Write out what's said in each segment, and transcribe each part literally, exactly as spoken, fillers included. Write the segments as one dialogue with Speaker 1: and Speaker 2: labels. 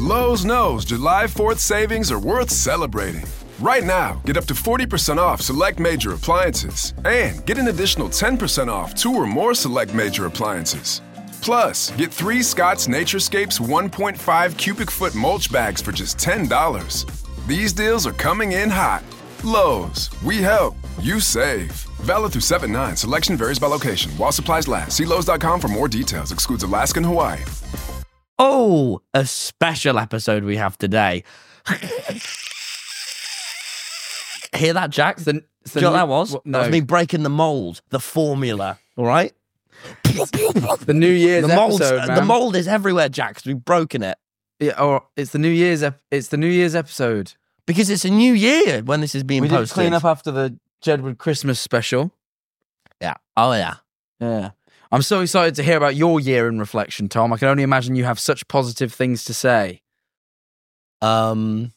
Speaker 1: Lowe's knows July fourth savings are worth celebrating. Right now, get up to forty percent off select major appliances and get an additional ten percent off two or more select major appliances. Plus, get three Scott's Naturescapes one point five cubic foot mulch bags for just ten dollars. These deals are coming in hot. Lowe's, we help, you save. Valid through seven nine. Selection varies by location. While supplies last. See Lowe's dot com for more details. Excludes Alaska and Hawaii.
Speaker 2: Oh, a special episode we have today. Hear that, Jack?
Speaker 3: The,
Speaker 2: the Do you know what that was?
Speaker 3: What, no.
Speaker 2: That was me breaking the mold, the formula, all right?
Speaker 3: The New Year's
Speaker 2: the mold,
Speaker 3: episode, man.
Speaker 2: The mold is everywhere, Jack, because we've broken it.
Speaker 3: Yeah, or it's the New Year's ep- It's the New Year's episode.
Speaker 2: Because it's a new year when this is being
Speaker 3: we
Speaker 2: posted.
Speaker 3: We did clean up after the Jedward Christmas special.
Speaker 2: Yeah. Oh, yeah.
Speaker 3: Yeah. I'm so excited to hear about your year in reflection, Tom. I can only imagine you have such positive things to say.
Speaker 2: Um,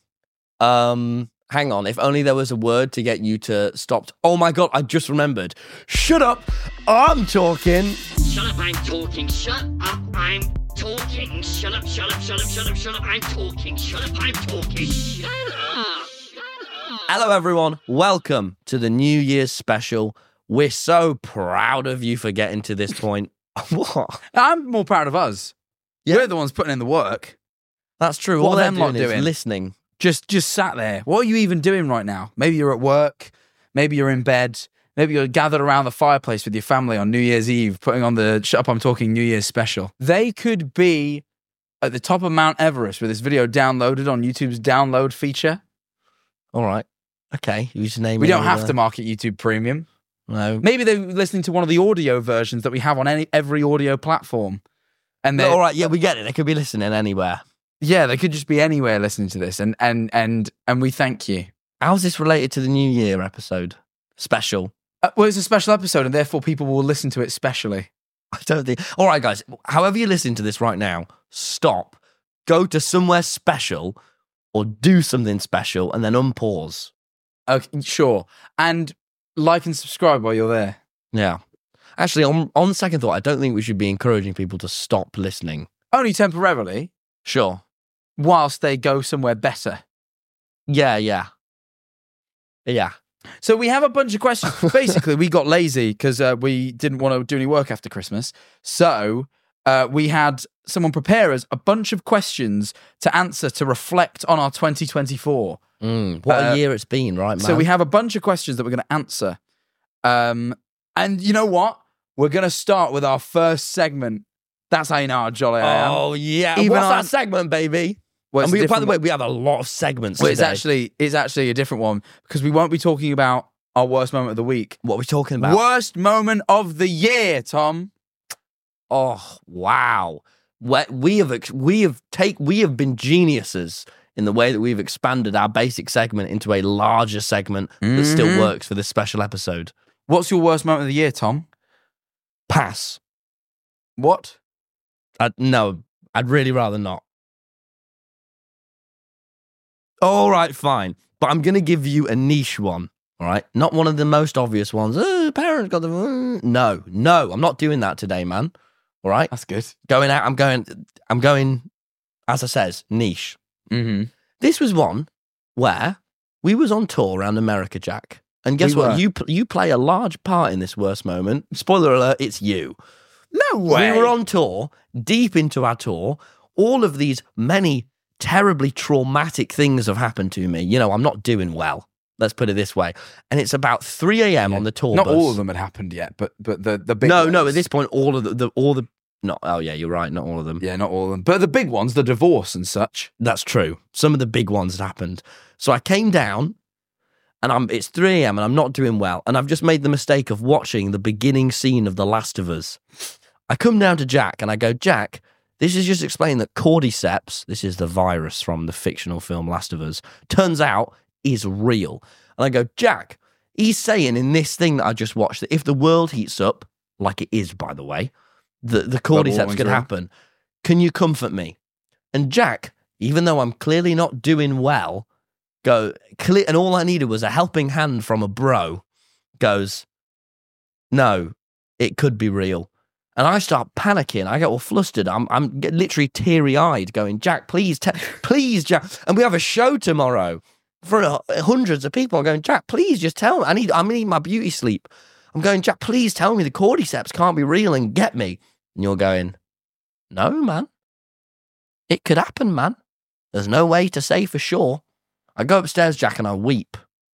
Speaker 2: um, hang on. If only there was a word to get you to stop. Oh my God, I just remembered. Shut up. I'm talking.
Speaker 4: Shut up, I'm talking. Shut up, I'm talking. Shut up, shut up, shut up, shut up, shut up, I'm talking. Shut up, I'm talking. Shut up. Shut up.
Speaker 2: Hello, everyone. Welcome to the New Year's special. We're so proud of you for getting to this point. What?
Speaker 3: I'm more proud of us.
Speaker 2: Yeah.
Speaker 3: We're the ones putting in the work.
Speaker 2: That's true.
Speaker 3: What
Speaker 2: All
Speaker 3: are
Speaker 2: they're
Speaker 3: them lot
Speaker 2: doing is
Speaker 3: doing?
Speaker 2: listening.
Speaker 3: Just, just sat there. What are you even doing right now? Maybe you're at work. Maybe you're in bed. Maybe you're gathered around the fireplace with your family on New Year's Eve, putting on the Shut Up, I'm Talking New Year's special. They could be at the top of Mount Everest with this video downloaded on YouTube's download feature.
Speaker 2: All right. Okay. You just name
Speaker 3: We
Speaker 2: it
Speaker 3: don't have
Speaker 2: the...
Speaker 3: to market YouTube Premium.
Speaker 2: No.
Speaker 3: Maybe they're listening to one of the audio versions that we have on any every audio platform. And
Speaker 2: No, all right. Yeah, we get it. They could be listening anywhere.
Speaker 3: Yeah, they could just be anywhere listening to this. And and and and we thank you.
Speaker 2: How's this related to the New Year episode? Special.
Speaker 3: Uh, well, it's a special episode, and therefore people will listen to it specially.
Speaker 2: I don't think. All right, guys. However you listen to this right now, stop, go to somewhere special, or do something special, and then unpause.
Speaker 3: Okay, sure. And like and subscribe while you're there.
Speaker 2: Yeah. Actually, on on second thought, I don't think we should be encouraging people to stop listening.
Speaker 3: Only temporarily,
Speaker 2: Sure.
Speaker 3: whilst they go somewhere better.
Speaker 2: Yeah. Yeah. Yeah.
Speaker 3: So we have a bunch of questions. Basically, we got lazy because uh, we didn't want to do any work after Christmas. So uh, we had someone prepare us a bunch of questions to answer to reflect on our twenty twenty-four.
Speaker 2: Mm, what
Speaker 3: Uh,
Speaker 2: a year it's been, right, man?
Speaker 3: So we have a bunch of questions that we're going to answer. Um, and you know what? We're going to start with our first segment. That's how you know how jolly I am.
Speaker 2: Oh yeah.
Speaker 3: Even
Speaker 2: What's
Speaker 3: on-
Speaker 2: that segment, baby?
Speaker 3: Well,
Speaker 2: And
Speaker 3: it's a
Speaker 2: we, by the
Speaker 3: different
Speaker 2: way,
Speaker 3: one.
Speaker 2: we have a lot of segments
Speaker 3: Well, it's
Speaker 2: today.
Speaker 3: actually it's actually a different one because we won't be talking about our worst moment of the week.
Speaker 2: What are we talking about?
Speaker 3: Worst moment of the year, Tom.
Speaker 2: Oh wow. We we have ex- we have take we have been geniuses in the way that we've expanded our basic segment into a larger segment that still
Speaker 3: Mhm.
Speaker 2: works for this special episode.
Speaker 3: What's your worst moment of the year, Tom?
Speaker 2: Pass.
Speaker 3: What?
Speaker 2: I, no, I'd really rather not. All right, fine. But I'm going to give you a niche one, all right? Not one of the most obvious ones. Oh, parents got the... uh." No, no, I'm not doing that today, man. All right?
Speaker 3: That's good.
Speaker 2: Going out, I'm going, I'm going, as I says, niche.
Speaker 3: Mm-hmm.
Speaker 2: This was one where we was on tour around America, Jack. And guess
Speaker 3: We
Speaker 2: what?
Speaker 3: were.
Speaker 2: You pl- you play a large part in this worst moment. Spoiler alert, it's you.
Speaker 3: No way.
Speaker 2: We were on tour, deep into our tour. All of these many terribly traumatic things have happened to me. You know, I'm not doing well. Let's put it this way. And it's about three a.m. on the tour
Speaker 3: Not
Speaker 2: bus.
Speaker 3: all of them had happened yet, but but the the big
Speaker 2: No,
Speaker 3: ones.
Speaker 2: no, at this point, all of the, the all the... Not, oh, yeah, you're right. Not all of them.
Speaker 3: Yeah, not all of them. But the big ones, the divorce and such.
Speaker 2: That's true. Some of the big ones had happened. So I came down and I'm it's three a.m. and I'm not doing well. And I've just made the mistake of watching the beginning scene of The Last of Us. I come down to Jack and I go, Jack, this is just explaining that cordyceps, this is the virus from the fictional film Last of Us, turns out is real. And I go, Jack, he's saying in this thing that I just watched that if the world heats up, like it is, by the way, the, the cordyceps
Speaker 3: warming's
Speaker 2: could
Speaker 3: real.
Speaker 2: happen. Can you comfort me? And Jack, even though I'm clearly not doing well, go clear, and all I needed was a helping hand from a bro, goes, no, it could be real. And I start panicking. I get all flustered. I'm I'm get literally teary-eyed going, Jack, please, te- please, Jack. And we have a show tomorrow for uh, hundreds of people. I'm going, Jack, please just tell me. I need, I need my beauty sleep. I'm going, Jack, please tell me the cordyceps can't be real and get me. And you're going, no, man. It could happen, man. There's no way to say for sure. I go upstairs, Jack, and I weep.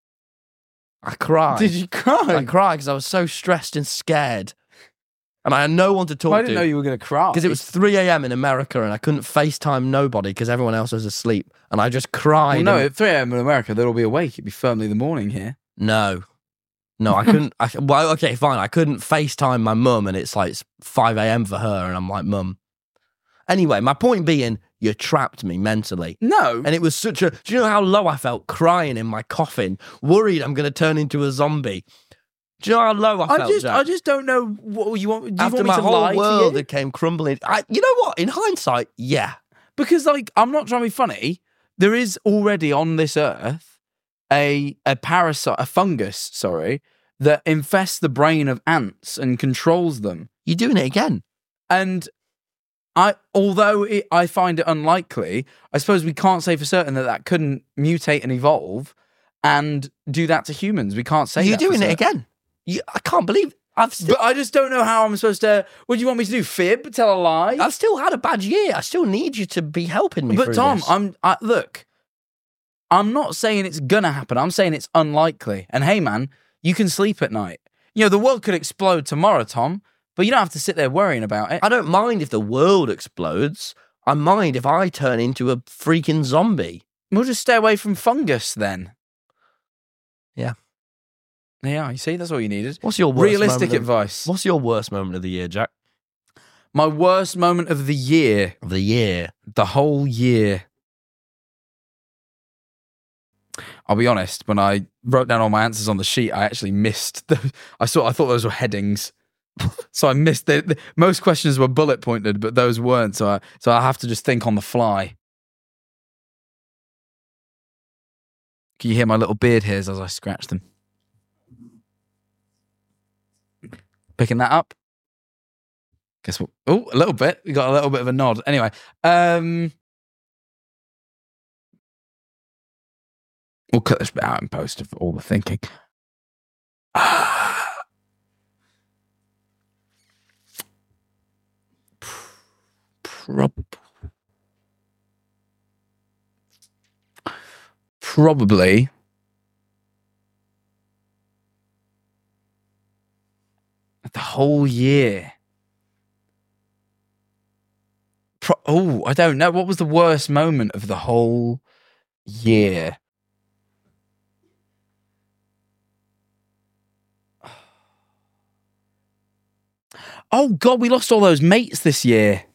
Speaker 2: I cry.
Speaker 3: Did you cry?
Speaker 2: I cry because I was so stressed and scared. And I had no one to talk to.
Speaker 3: I didn't know you were going to cry.
Speaker 2: Because it was three a.m. in America and I couldn't FaceTime nobody because everyone else was asleep. And I just cried.
Speaker 3: Well, no,
Speaker 2: and...
Speaker 3: at three a.m. in America, they'll all be awake. It'd be firmly the morning here.
Speaker 2: No. No, I couldn't. I, well, okay, fine. I couldn't FaceTime my mum and it's like it's five a.m. for her and I'm like, Mum. Anyway, my point being, you trapped me mentally.
Speaker 3: No.
Speaker 2: And it was such a... Do you know how low I felt crying in my coffin, worried I'm going to turn into a zombie? Do you know how low I,
Speaker 3: I
Speaker 2: felt,
Speaker 3: just,
Speaker 2: Jack?
Speaker 3: I just don't know what you want. Do you
Speaker 2: After
Speaker 3: want me
Speaker 2: my
Speaker 3: to
Speaker 2: whole
Speaker 3: lie
Speaker 2: world
Speaker 3: to you?
Speaker 2: that came crumbling. I, you know what? In hindsight, yeah.
Speaker 3: Because, like, I'm not trying to be funny. There is already on this earth a a parasite, a fungus, sorry, that infests the brain of ants and controls them.
Speaker 2: You're doing it again.
Speaker 3: And I, although it, I find it unlikely, I suppose we can't say for certain that that couldn't mutate and evolve and do that to humans. We can't say
Speaker 2: You're
Speaker 3: that for
Speaker 2: doing it
Speaker 3: certain.
Speaker 2: again. You, I can't believe I've still,
Speaker 3: But I just don't know how I'm supposed to. What do you want me to do? Fib? Tell a lie?
Speaker 2: I've still had a bad year. I still need you to be helping me.
Speaker 3: But
Speaker 2: through
Speaker 3: Tom,
Speaker 2: this.
Speaker 3: I'm I, look. I'm not saying it's gonna happen. I'm saying it's unlikely. And hey, man, you can sleep at night. You know the world could explode tomorrow, Tom. But you don't have to sit there worrying about it.
Speaker 2: I don't mind if the world explodes. I mind if I turn into a freaking zombie.
Speaker 3: We'll just stay away from fungus then.
Speaker 2: Yeah.
Speaker 3: Yeah, you see, that's all you needed.
Speaker 2: What's your worst
Speaker 3: realistic
Speaker 2: moment of-
Speaker 3: advice?
Speaker 2: What's your worst moment of the year, Jack?
Speaker 3: My worst moment of the year,
Speaker 2: Of the year.
Speaker 3: the whole year. I'll be honest. When I wrote down all my answers on the sheet, I actually missed. The, I saw. I thought those were headings, so I missed. The, the, most questions were bullet pointed, but those weren't. So I, so I have to just think on the fly. Can you hear my little beard hairs as I scratch them? Picking that up? Guess what? Oh, a little bit. We got a little bit of a nod. Anyway, um, we'll cut this bit out in post of all the thinking. Prob- Probably. The whole year. Pro- oh, I don't know. What was the worst moment of the whole year? Oh, God, we lost all those mates this year.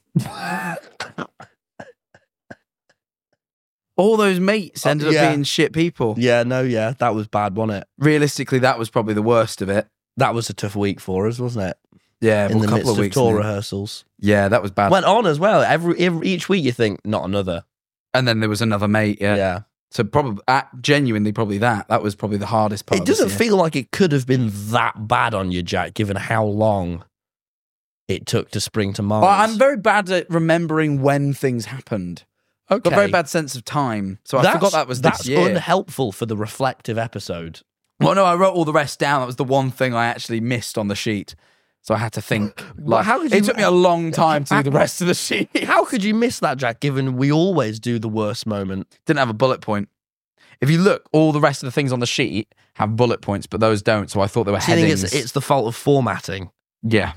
Speaker 3: All those mates ended
Speaker 2: Uh, yeah.
Speaker 3: up being shit people.
Speaker 2: Yeah, no, yeah. That was bad, wasn't it?
Speaker 3: Realistically, that was probably the worst of it.
Speaker 2: That was a tough week for us, wasn't it?
Speaker 3: Yeah,
Speaker 2: In
Speaker 3: well,
Speaker 2: the
Speaker 3: a couple
Speaker 2: midst
Speaker 3: of
Speaker 2: of
Speaker 3: weeks.
Speaker 2: tour
Speaker 3: and then-
Speaker 2: rehearsals.
Speaker 3: yeah, that was bad.
Speaker 2: Went on as well. Every, every Each week you think, not another.
Speaker 3: And then there was another mate. Yeah.
Speaker 2: Yeah.
Speaker 3: So probably, uh, genuinely, probably that. That was probably the hardest part.
Speaker 2: It
Speaker 3: of this
Speaker 2: doesn't
Speaker 3: year.
Speaker 2: feel like it could have been that bad on you, Jack, given how long it took to spring to Mars.
Speaker 3: Well, I'm very bad at remembering when things happened. I've got a very bad sense of time, so I
Speaker 2: That's-
Speaker 3: forgot that was this
Speaker 2: That's
Speaker 3: year.
Speaker 2: unhelpful for the reflective episode.
Speaker 3: Well, no, I wrote all the rest down. That was the one thing I actually missed on the sheet. So I had to think. Like,
Speaker 2: how could
Speaker 3: it
Speaker 2: you-
Speaker 3: took me a long time to do the rest of the sheet.
Speaker 2: How could you miss that, Jack, given we always do the worst moment?
Speaker 3: Didn't have a bullet point. If you look, all the rest of the things on the sheet have bullet points, but those don't. So I thought they were
Speaker 2: Do you think
Speaker 3: headings.
Speaker 2: it's, it's the fault of formatting?
Speaker 3: yeah.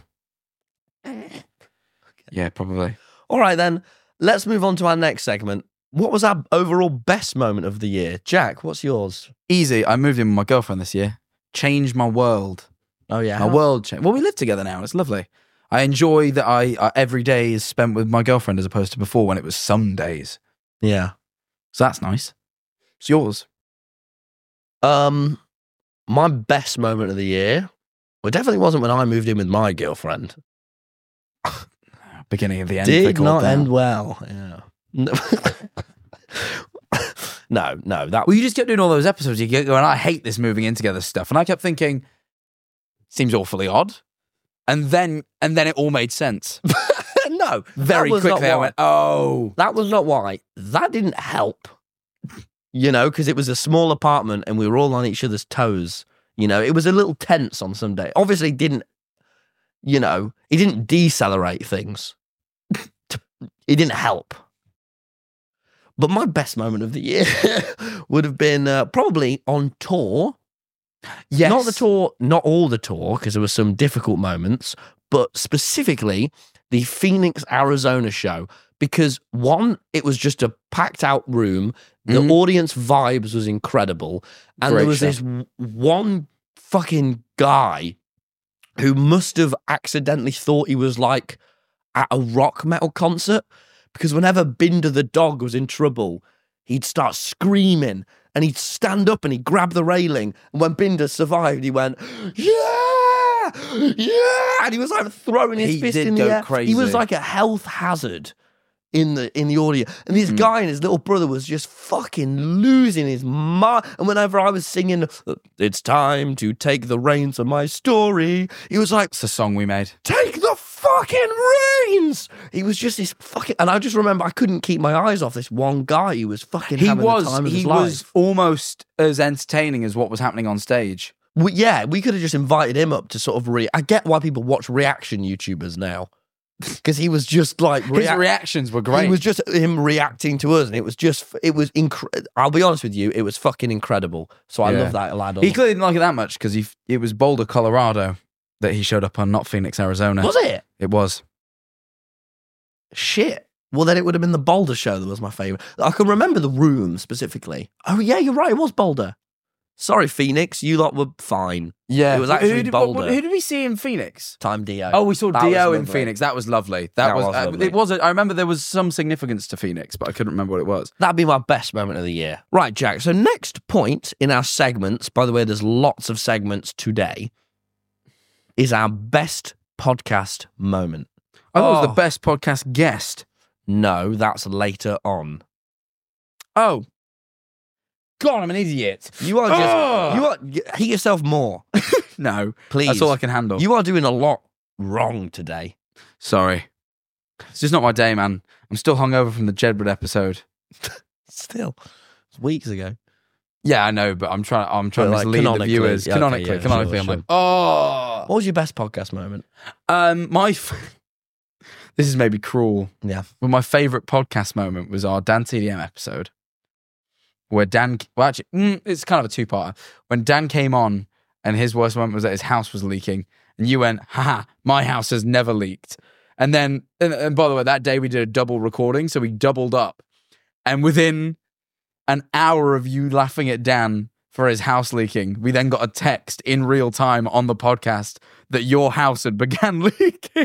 Speaker 3: Yeah, probably.
Speaker 2: All right, then. Let's move on to our next segment. What was our overall best moment of the year? Jack, what's yours?
Speaker 3: Easy. I moved in with my girlfriend this year. Changed my world.
Speaker 2: Oh, yeah.
Speaker 3: My world changed. Well, we live together now. It's lovely. I enjoy that I uh, every day is spent with my girlfriend as opposed to before when it was some days.
Speaker 2: Yeah.
Speaker 3: So that's nice. It's yours.
Speaker 2: Um, my best moment of the year, well, it definitely wasn't when I moved in with my girlfriend.
Speaker 3: Beginning of the end. they
Speaker 2: Did
Speaker 3: called
Speaker 2: not
Speaker 3: that.
Speaker 2: end well. Yeah. No, no, no. That
Speaker 3: Well, you just kept doing all those episodes. You kept going, I hate this moving in together stuff. And I kept thinking, seems awfully odd. And then and then it all made sense.
Speaker 2: No,
Speaker 3: Very
Speaker 2: that was not
Speaker 3: quickly I
Speaker 2: why.
Speaker 3: went, oh.
Speaker 2: That was not why. That didn't help. You know, because it was a small apartment and we were all on each other's toes. You know, it was a little tense on some day. Obviously, didn't, you know, it didn't decelerate things. It didn't help. But my best moment of the year would have been uh, probably on tour.
Speaker 3: Yes.
Speaker 2: Not the tour, not all the tour, because there were some difficult moments, but specifically the Phoenix, Arizona show. Because one, it was just a packed out room. The
Speaker 3: Mhm.
Speaker 2: audience vibes was incredible. And
Speaker 3: Great
Speaker 2: there was
Speaker 3: show.
Speaker 2: this w- one fucking guy who must have accidentally thought he was like at a rock metal concert. Because whenever Binder the dog was in trouble, he'd start screaming and he'd stand up and he'd grab the railing. And when Binder survived, he went, yeah, yeah. And he was like throwing his
Speaker 3: He
Speaker 2: fist
Speaker 3: did
Speaker 2: in the
Speaker 3: go
Speaker 2: air.
Speaker 3: crazy.
Speaker 2: He was like a health hazard in the in the audio. And this guy and his little brother was just fucking losing his mind. And whenever I was singing, it's time to take the reins of my story, he was like,
Speaker 3: It's a song we made.
Speaker 2: take the fucking reins. He was just this fucking, and I just remember I couldn't keep my eyes off this one guy who was fucking
Speaker 3: He
Speaker 2: having
Speaker 3: was
Speaker 2: the time of
Speaker 3: he
Speaker 2: his
Speaker 3: was
Speaker 2: life.
Speaker 3: almost as entertaining as what was happening on stage.
Speaker 2: We, yeah, we could have just invited him up to sort of re. I get why people watch reaction YouTubers now, because he was just like
Speaker 3: His
Speaker 2: react-
Speaker 3: reactions were great.
Speaker 2: It was just him reacting to us, and it was just, it was incredible. I'll be honest with you, it was fucking incredible. So I
Speaker 3: Yeah.
Speaker 2: love that lad. a
Speaker 3: He
Speaker 2: lot.
Speaker 3: clearly didn't like it that much because he it was Boulder, Colorado that he showed up on, not Phoenix, Arizona.
Speaker 2: Was it?
Speaker 3: It was.
Speaker 2: Shit. Well, then it would have been the Boulder show that was my favorite. I can remember the room specifically. Oh yeah, you're right. It was Boulder. Sorry, Phoenix. You lot were fine.
Speaker 3: Yeah.
Speaker 2: It was
Speaker 3: Who-
Speaker 2: actually
Speaker 3: who did, what-
Speaker 2: Boulder.
Speaker 3: Who did we see in Phoenix?
Speaker 2: Time Dio.
Speaker 3: Oh, we saw
Speaker 2: That was
Speaker 3: Dio in
Speaker 2: lovely.
Speaker 3: Phoenix. That was lovely. That,
Speaker 2: That
Speaker 3: was,
Speaker 2: was
Speaker 3: uh,
Speaker 2: lovely.
Speaker 3: it was. I remember there was some significance to Phoenix, but I couldn't remember what it was.
Speaker 2: That'd be my best moment of the year. Right, Jack. So next point in our segments, by the way, there's lots of segments today, is our best podcast moment.
Speaker 3: I thought it was
Speaker 2: Oh.
Speaker 3: the best podcast guest.
Speaker 2: No, that's later on.
Speaker 3: Oh, God, I'm an idiot.
Speaker 2: You are just,
Speaker 3: Oh.
Speaker 2: you are, hate yourself more,
Speaker 3: No,
Speaker 2: please.
Speaker 3: that's all I can handle.
Speaker 2: You are doing a lot wrong today.
Speaker 3: Sorry, it's just not my day, man. I'm still hungover from the Jedward episode.
Speaker 2: Still, it's weeks ago.
Speaker 3: Yeah, I know, but I'm trying. I'm trying
Speaker 2: But,
Speaker 3: to
Speaker 2: like,
Speaker 3: mislead the
Speaker 2: canonically,
Speaker 3: viewers.
Speaker 2: yeah, okay,
Speaker 3: Canonically,
Speaker 2: yeah,
Speaker 3: canonically,
Speaker 2: sure,
Speaker 3: I'm
Speaker 2: sure.
Speaker 3: like, oh.
Speaker 2: What was your best podcast moment?
Speaker 3: Um, my. F- this is maybe cruel,
Speaker 2: Yeah.
Speaker 3: but my favorite podcast moment was our Dan T D M episode, where Dan. Well, actually, mm, it's kind of a two-parter. When Dan came on, and his worst moment was that his house was leaking, and you went, "Haha, my house has never leaked." And then, and, and by the way, that day we did a double recording, so we doubled up, and within an hour of you laughing at Dan for his house leaking, we then got a text in real time on the podcast that your house had began leaking.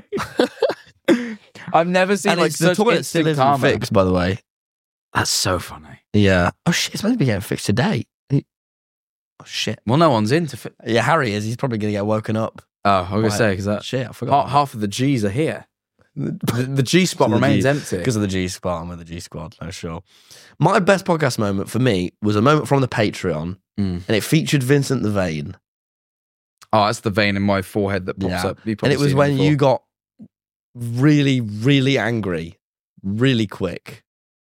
Speaker 3: I've never seen
Speaker 2: And
Speaker 3: like
Speaker 2: it's, the
Speaker 3: such
Speaker 2: toilet still
Speaker 3: instant
Speaker 2: isn't
Speaker 3: karma.
Speaker 2: fixed, by the way.
Speaker 3: That's so funny.
Speaker 2: Yeah. Oh shit! It's meant to be getting fixed today. He- Oh shit!
Speaker 3: Well, no one's into. Fi-
Speaker 2: Yeah, Harry is. He's probably going to get woken up.
Speaker 3: oh, I was gonna
Speaker 2: Right.
Speaker 3: say because that
Speaker 2: Shit, I forgot.
Speaker 3: half, half of the G's are here. The, the G spot
Speaker 2: The
Speaker 3: remains
Speaker 2: G-
Speaker 3: empty.
Speaker 2: Because of the G Squad. I'm with the G Squad, no sure. My best podcast moment for me was a moment from the Patreon,
Speaker 3: Mm.
Speaker 2: and it featured Vincent the Vein.
Speaker 3: Oh, that's the vein in my forehead that pops
Speaker 2: Yeah.
Speaker 3: up. You've
Speaker 2: And
Speaker 3: probably
Speaker 2: it was
Speaker 3: seen
Speaker 2: when
Speaker 3: before.
Speaker 2: you got really, really angry, really quick.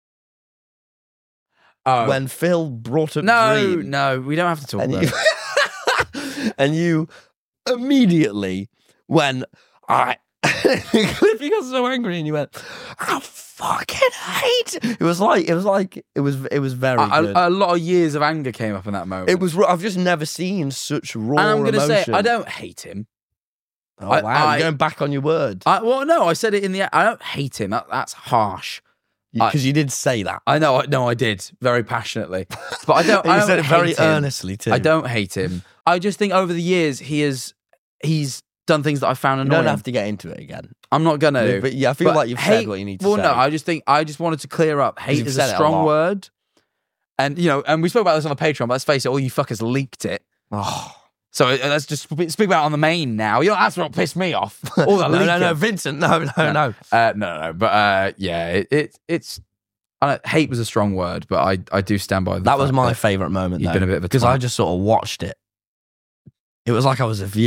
Speaker 3: Oh.
Speaker 2: When Phil brought up
Speaker 3: no,
Speaker 2: Dream,
Speaker 3: no, we don't have to talk
Speaker 2: and
Speaker 3: about
Speaker 2: you,
Speaker 3: it.
Speaker 2: and you immediately, when I, Cliff, you got so angry, and you went, "I fucking hate." It was like, it was like, it was, it was very
Speaker 3: A,
Speaker 2: good.
Speaker 3: a, a lot of years of anger came up in that moment.
Speaker 2: It was. raw- I've just never seen such raw
Speaker 3: and I'm gonna
Speaker 2: emotion.
Speaker 3: say, I don't hate him.
Speaker 2: Oh,
Speaker 3: I-
Speaker 2: wow,
Speaker 3: I-
Speaker 2: you're going back on your word
Speaker 3: I, well, no, I said it in the. I don't hate him. That, that's harsh.
Speaker 2: because you did say that.
Speaker 3: I know. I- No, I did very passionately, but I don't.
Speaker 2: And
Speaker 3: I
Speaker 2: you
Speaker 3: don't
Speaker 2: said it very
Speaker 3: hate him.
Speaker 2: earnestly too.
Speaker 3: I don't hate him. I just think over the years he has he's done things that I found
Speaker 2: You
Speaker 3: annoying.
Speaker 2: don't have to get into it again.
Speaker 3: I'm not gonna.
Speaker 2: But yeah, I feel
Speaker 3: But
Speaker 2: like you've
Speaker 3: hate-
Speaker 2: said what you need to
Speaker 3: well,
Speaker 2: say.
Speaker 3: no, I just think I just wanted to clear up. Hate
Speaker 2: you've
Speaker 3: is
Speaker 2: said
Speaker 3: a
Speaker 2: it a
Speaker 3: strong
Speaker 2: lot.
Speaker 3: word, and you know, and we spoke about this on the Patreon. But let's face it, all you fuckers leaked it.
Speaker 2: Oh.
Speaker 3: So uh, let's just sp- speak about it on the main now. You know, that's what pissed me off. All the
Speaker 2: no, no, no,
Speaker 3: leaking.
Speaker 2: Vincent, no, no, no.
Speaker 3: No. Uh, no, no, no. But uh, yeah, it, it it's. I don't, hate was a strong word, but I, I do stand by the
Speaker 2: That was
Speaker 3: fact
Speaker 2: my
Speaker 3: that
Speaker 2: favourite moment,
Speaker 3: you've
Speaker 2: though,
Speaker 3: been a bit of a
Speaker 2: because
Speaker 3: twat.
Speaker 2: I just sort of watched it. It was like I was a viewer.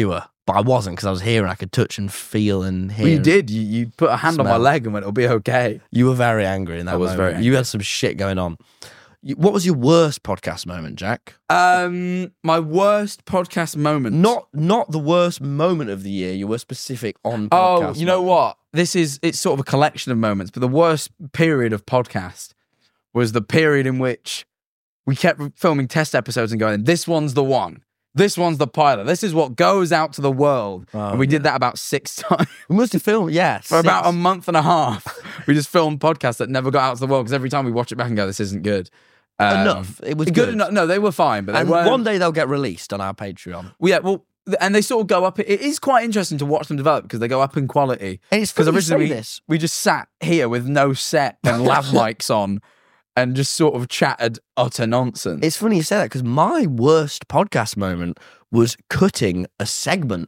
Speaker 2: but I wasn't because I was here and I could touch and feel and hear.
Speaker 3: Well, you did. You, you put a hand on my
Speaker 2: Smell.
Speaker 3: leg and went, it'll be okay.
Speaker 2: You were very angry in that
Speaker 3: I was
Speaker 2: moment.
Speaker 3: very
Speaker 2: You had some shit going on. You- What was your worst podcast moment, Jack?
Speaker 3: Um, my worst podcast moment.
Speaker 2: Not not the worst moment of the year. You were specific on
Speaker 3: Oh,
Speaker 2: podcast.
Speaker 3: you know
Speaker 2: moment.
Speaker 3: what? This is, it's sort of a collection of moments, but the worst period of podcast was the period in which we kept filming test episodes and going, this one's the one. This one's the pilot. This is what goes out to the world.
Speaker 2: Oh,
Speaker 3: and we did that about six times.
Speaker 2: We must have filmed, yeah.
Speaker 3: For about a
Speaker 2: six.
Speaker 3: month and a half. We just filmed podcasts that never got out to the world because every time we watch it back and go, this isn't good. Um,
Speaker 2: Enough. It was
Speaker 3: good.
Speaker 2: good.
Speaker 3: enough. No, they were fine, but they
Speaker 2: And
Speaker 3: weren't.
Speaker 2: one day they'll get released on our Patreon.
Speaker 3: Well, yeah, well, th- and they sort of go up. It is quite interesting to watch them develop because they go up in quality.
Speaker 2: And it's
Speaker 3: Because
Speaker 2: funny you say
Speaker 3: originally we,
Speaker 2: this.
Speaker 3: we just sat here with no set and lav mics on and just sort of chatted utter nonsense.
Speaker 2: It's funny you say that because my worst podcast moment was cutting a segment.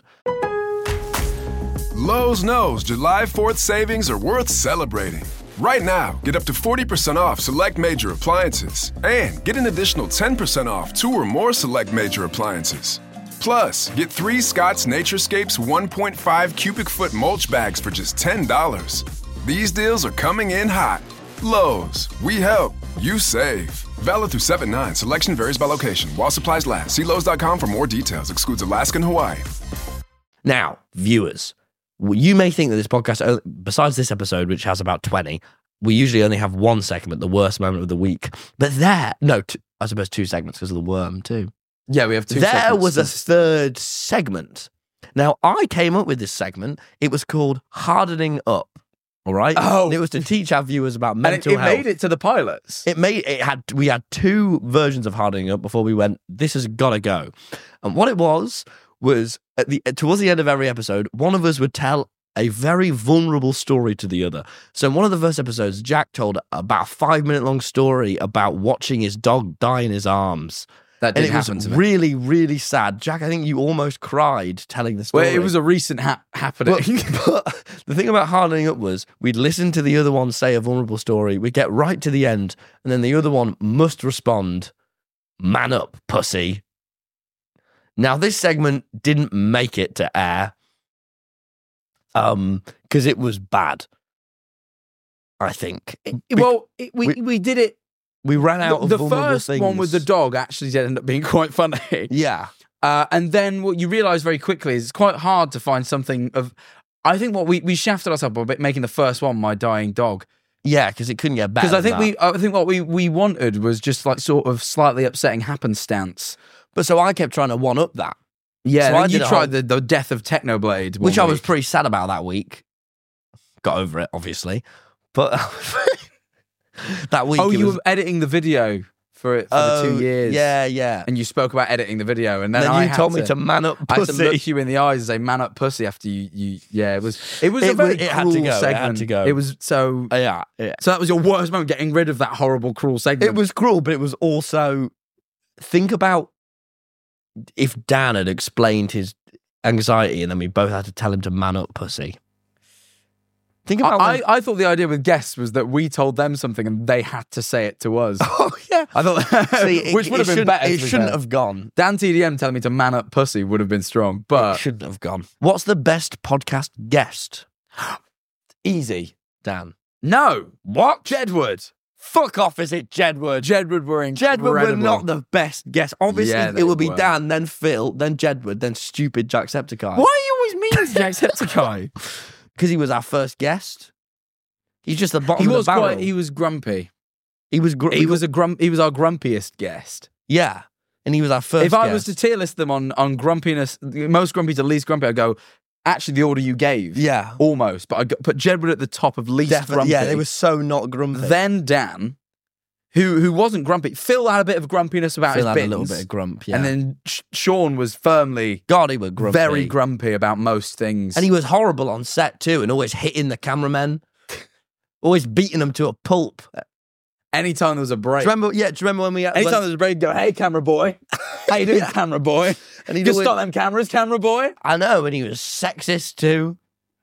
Speaker 1: Lowe's knows July fourth savings are worth celebrating. Right now, get up to forty percent off select major appliances and get an additional ten percent off two or more select major appliances. Plus, get three Scott's Naturescapes one point five cubic foot mulch bags for just ten dollars. These deals are coming in hot. Lowe's, we help, you save. Valid through seven nine. Selection varies by location. While supplies last. See Lowe's dot com for more details. Excludes Alaska and Hawaii.
Speaker 2: Now, viewers, well, you may think that this podcast, o- besides this episode, which has about twenty, we usually only have one segment, the worst moment of the week. But there, no, t- I suppose two segments because of the worm too.
Speaker 3: yeah, we have two
Speaker 2: There
Speaker 3: segments.
Speaker 2: was a third segment. Now, I came up with this segment. It was called Hardening Up. All right.
Speaker 3: Oh.
Speaker 2: And it was to teach our viewers about
Speaker 3: and it,
Speaker 2: mental
Speaker 3: it
Speaker 2: health.
Speaker 3: made it to the pilots.
Speaker 2: It made it had we had two versions of Hardening Up before we went, this has got to go. And what it was was at the towards the end of every episode, one of us would tell a very vulnerable story to the other. So in one of the first episodes, Jack told about a five minute long story about watching his dog die in his arms.
Speaker 3: that
Speaker 2: And
Speaker 3: did
Speaker 2: it
Speaker 3: happen
Speaker 2: was
Speaker 3: to me.
Speaker 2: really, really sad. Jack, I think you almost cried telling the story.
Speaker 3: Well, it was a recent ha- happening.
Speaker 2: But, but the thing about Hardening Up was we'd listen to the other one say a vulnerable story, we'd get right to the end, and then the other one must respond, man up, pussy. Now, this segment didn't make it to air um, because it was bad, I think. It-
Speaker 3: well, it, we,
Speaker 2: we-
Speaker 3: we did it.
Speaker 2: we ran out of
Speaker 3: The
Speaker 2: vulnerable
Speaker 3: first
Speaker 2: things.
Speaker 3: one with the dog actually did end up being quite funny.
Speaker 2: Yeah.
Speaker 3: Uh, and then what you realise very quickly is it's quite hard to find something of. I think what we, we shafted ourselves a bit making the first one my dying dog,
Speaker 2: Yeah, because it couldn't get better.
Speaker 3: because I
Speaker 2: than
Speaker 3: think
Speaker 2: that.
Speaker 3: we I think what we we wanted was just like sort of slightly upsetting happenstance.
Speaker 2: But so I kept trying to one up that,
Speaker 3: Yeah,
Speaker 2: So I
Speaker 3: and you
Speaker 2: did a
Speaker 3: tried
Speaker 2: whole-
Speaker 3: the, the death of Technoblade,
Speaker 2: which
Speaker 3: one
Speaker 2: I was
Speaker 3: week.
Speaker 2: pretty sad about that week. Got over it, obviously. But that week.
Speaker 3: Oh,
Speaker 2: it
Speaker 3: you
Speaker 2: was,
Speaker 3: were editing the video for it for
Speaker 2: oh,
Speaker 3: the two years.
Speaker 2: Yeah, yeah.
Speaker 3: And you spoke about editing the video, and then,
Speaker 2: then
Speaker 3: I
Speaker 2: you
Speaker 3: had
Speaker 2: told
Speaker 3: to,
Speaker 2: me to man up
Speaker 3: I had to
Speaker 2: pussy.
Speaker 3: look you in the eyes and say "man up, pussy." After you, you, yeah, it was, it was a
Speaker 2: It
Speaker 3: very
Speaker 2: was- it had
Speaker 3: cruel
Speaker 2: to go, it had
Speaker 3: segment.
Speaker 2: to go.
Speaker 3: It was so.
Speaker 2: Uh, yeah, yeah.
Speaker 3: So that was your worst moment, getting rid of that horrible, cruel segment.
Speaker 2: It was cruel, but it was also. Think about if Dan had explained his anxiety, and then we both had to tell him to man up pussy. Think about.
Speaker 3: I,
Speaker 2: when-
Speaker 3: I, I thought the idea with guests was that we told them something and they had to say it to us.
Speaker 2: oh yeah.
Speaker 3: I thought,
Speaker 2: See, it-
Speaker 3: which would
Speaker 2: it
Speaker 3: have been
Speaker 2: shouldn't-
Speaker 3: better.
Speaker 2: It
Speaker 3: to be
Speaker 2: shouldn't
Speaker 3: fair.
Speaker 2: have gone.
Speaker 3: Dan T D M telling me to man up pussy would have been strong,
Speaker 2: It
Speaker 3: but
Speaker 2: shouldn't have gone. What's the best podcast guest,
Speaker 3: easy.
Speaker 2: Dan?
Speaker 3: No,
Speaker 2: What?
Speaker 3: Jedward.
Speaker 2: Fuck off! Is it Jedward?
Speaker 3: Jedward were incredible.
Speaker 2: Jedward were not the best guest. Obviously,
Speaker 3: Yeah, they
Speaker 2: it would be
Speaker 3: were.
Speaker 2: Dan, then Phil, then Jedward, then stupid Jacksepticeye.
Speaker 3: Why are you always mean to Jacksepticeye?
Speaker 2: Because he was our first guest. He's just the bottom
Speaker 3: He
Speaker 2: of
Speaker 3: was
Speaker 2: the barrel.
Speaker 3: quite. He was grumpy.
Speaker 2: He was. Gr-
Speaker 3: He was a grump. He was our grumpiest guest.
Speaker 2: Yeah, and he was our first.
Speaker 3: If I
Speaker 2: guest.
Speaker 3: was to tier list them on on grumpiness, the most grumpy to least grumpy, I'd go. Actually, the order you gave,
Speaker 2: yeah,
Speaker 3: almost. But I got, put Jedward at the top of least
Speaker 2: definitely.
Speaker 3: grumpy.
Speaker 2: Yeah, they were so not grumpy.
Speaker 3: Then Dan, who who wasn't grumpy. Phil had a bit of grumpiness about
Speaker 2: Phil
Speaker 3: his
Speaker 2: had
Speaker 3: bins,
Speaker 2: a little bit of grump. Yeah,
Speaker 3: and then Sh- Sean was firmly
Speaker 2: God, he was grumpy.
Speaker 3: very grumpy about most things.
Speaker 2: and he was horrible on set too, and always hitting the cameramen, always beating them to a pulp. Do
Speaker 3: anytime there was a break,
Speaker 2: you remember? Yeah, do you remember when we had?
Speaker 3: anytime
Speaker 2: when-
Speaker 3: there was a break, go, hey, camera boy, how you doing,
Speaker 2: Yeah.
Speaker 3: camera boy?
Speaker 2: and he
Speaker 3: Just
Speaker 2: always,
Speaker 3: stop them cameras, camera boy.
Speaker 2: I know, and he was sexist too.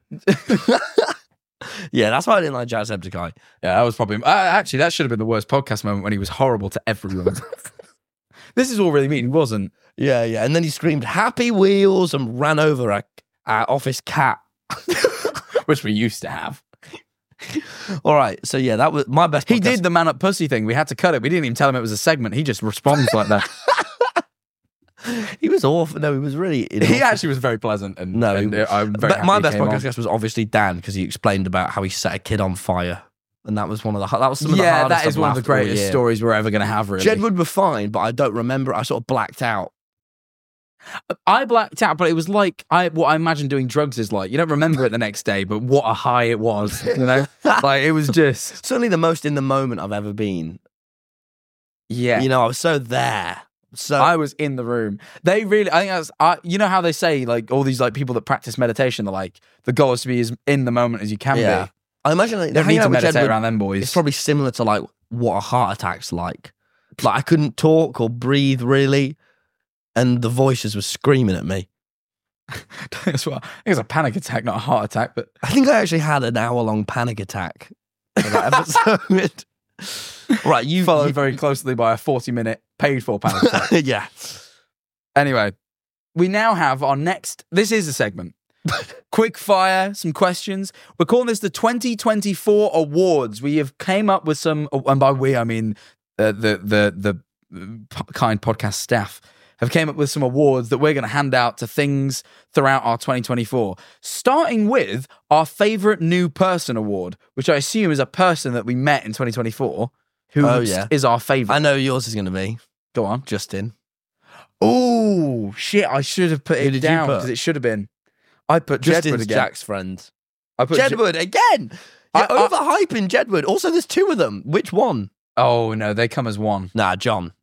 Speaker 2: Yeah, that's why I didn't like Jacksepticeye.
Speaker 3: Yeah, that was probably uh, actually that should have been the worst podcast moment when he was horrible to everyone. This is all really mean. He wasn't.
Speaker 2: Yeah, yeah. And then he screamed, "Happy Wheels," and ran over our, our office cat.
Speaker 3: Which we used to have.
Speaker 2: All right. So, yeah, that was my best
Speaker 3: He
Speaker 2: podcast.
Speaker 3: did the man up pussy thing. We had to cut it. We didn't even tell him it was a segment. He just responds like that.
Speaker 2: He was awful. No, he was really.
Speaker 3: He actually was very pleasant. And,
Speaker 2: No,
Speaker 3: and
Speaker 2: he-
Speaker 3: uh, I'm very
Speaker 2: But
Speaker 3: happy
Speaker 2: my
Speaker 3: he
Speaker 2: best
Speaker 3: came
Speaker 2: podcast
Speaker 3: on.
Speaker 2: guest was obviously Dan because he explained about how he set a kid on fire. And that was one of the that was some of the
Speaker 3: Yeah,
Speaker 2: hardest
Speaker 3: that is
Speaker 2: I've
Speaker 3: one of the
Speaker 2: laughed all
Speaker 3: greatest
Speaker 2: year.
Speaker 3: stories we're ever going to have, really.
Speaker 2: Jedward were fine, but I don't remember. I sort of blacked out.
Speaker 3: I blacked out, but it was like I what I imagine doing drugs is like. You don't remember it the next day, but what a high it was, you know? Like, it was just...
Speaker 2: Certainly the most in the moment I've ever been.
Speaker 3: Yeah.
Speaker 2: You know, I was so there. So
Speaker 3: I was in the room. They really, I think that's, I, you know how they say, like, all these, like, people that practice meditation, they're like, the goal is to be as in the moment as you can
Speaker 2: yeah.
Speaker 3: be.
Speaker 2: I imagine like,
Speaker 3: You don't
Speaker 2: hanging
Speaker 3: need to
Speaker 2: out with
Speaker 3: meditate
Speaker 2: Jedward,
Speaker 3: around them boys.
Speaker 2: It's probably similar to like what a heart attack's like. Like I couldn't talk or breathe really, and the voices were screaming at me.
Speaker 3: That's what, I think it's a panic attack, not a heart attack, but
Speaker 2: I think I actually had an hour-long panic attack for that episode. Right, you
Speaker 3: followed
Speaker 2: you-
Speaker 3: very closely by a forty-minute paid-for panic attack.
Speaker 2: yeah.
Speaker 3: Anyway, we now have our next, this is a segment. Quick fire, some questions. We're calling this the twenty twenty-four awards. We have came up with some, and by we I mean uh, the the the kind podcast staff have came up with some awards that we're going to hand out to things throughout our twenty twenty-four. Starting with our favorite new person award, which I assume is a person that we met in twenty twenty-four, who
Speaker 2: Oh, yeah.
Speaker 3: is our favorite.
Speaker 2: I know yours is going to be
Speaker 3: Go on.
Speaker 2: Justin.
Speaker 3: Oh shit! I should have put
Speaker 2: Who
Speaker 3: it
Speaker 2: did you
Speaker 3: down
Speaker 2: put?
Speaker 3: because it should have been. I put Jedward
Speaker 2: Justin's
Speaker 3: again.
Speaker 2: Jack's friend.
Speaker 3: I put Je-
Speaker 2: Jedward again. You're
Speaker 3: I- I-
Speaker 2: overhyping Jedward. Also, there's two of them. Which one?
Speaker 3: Oh no, they come as one.
Speaker 2: Nah, John.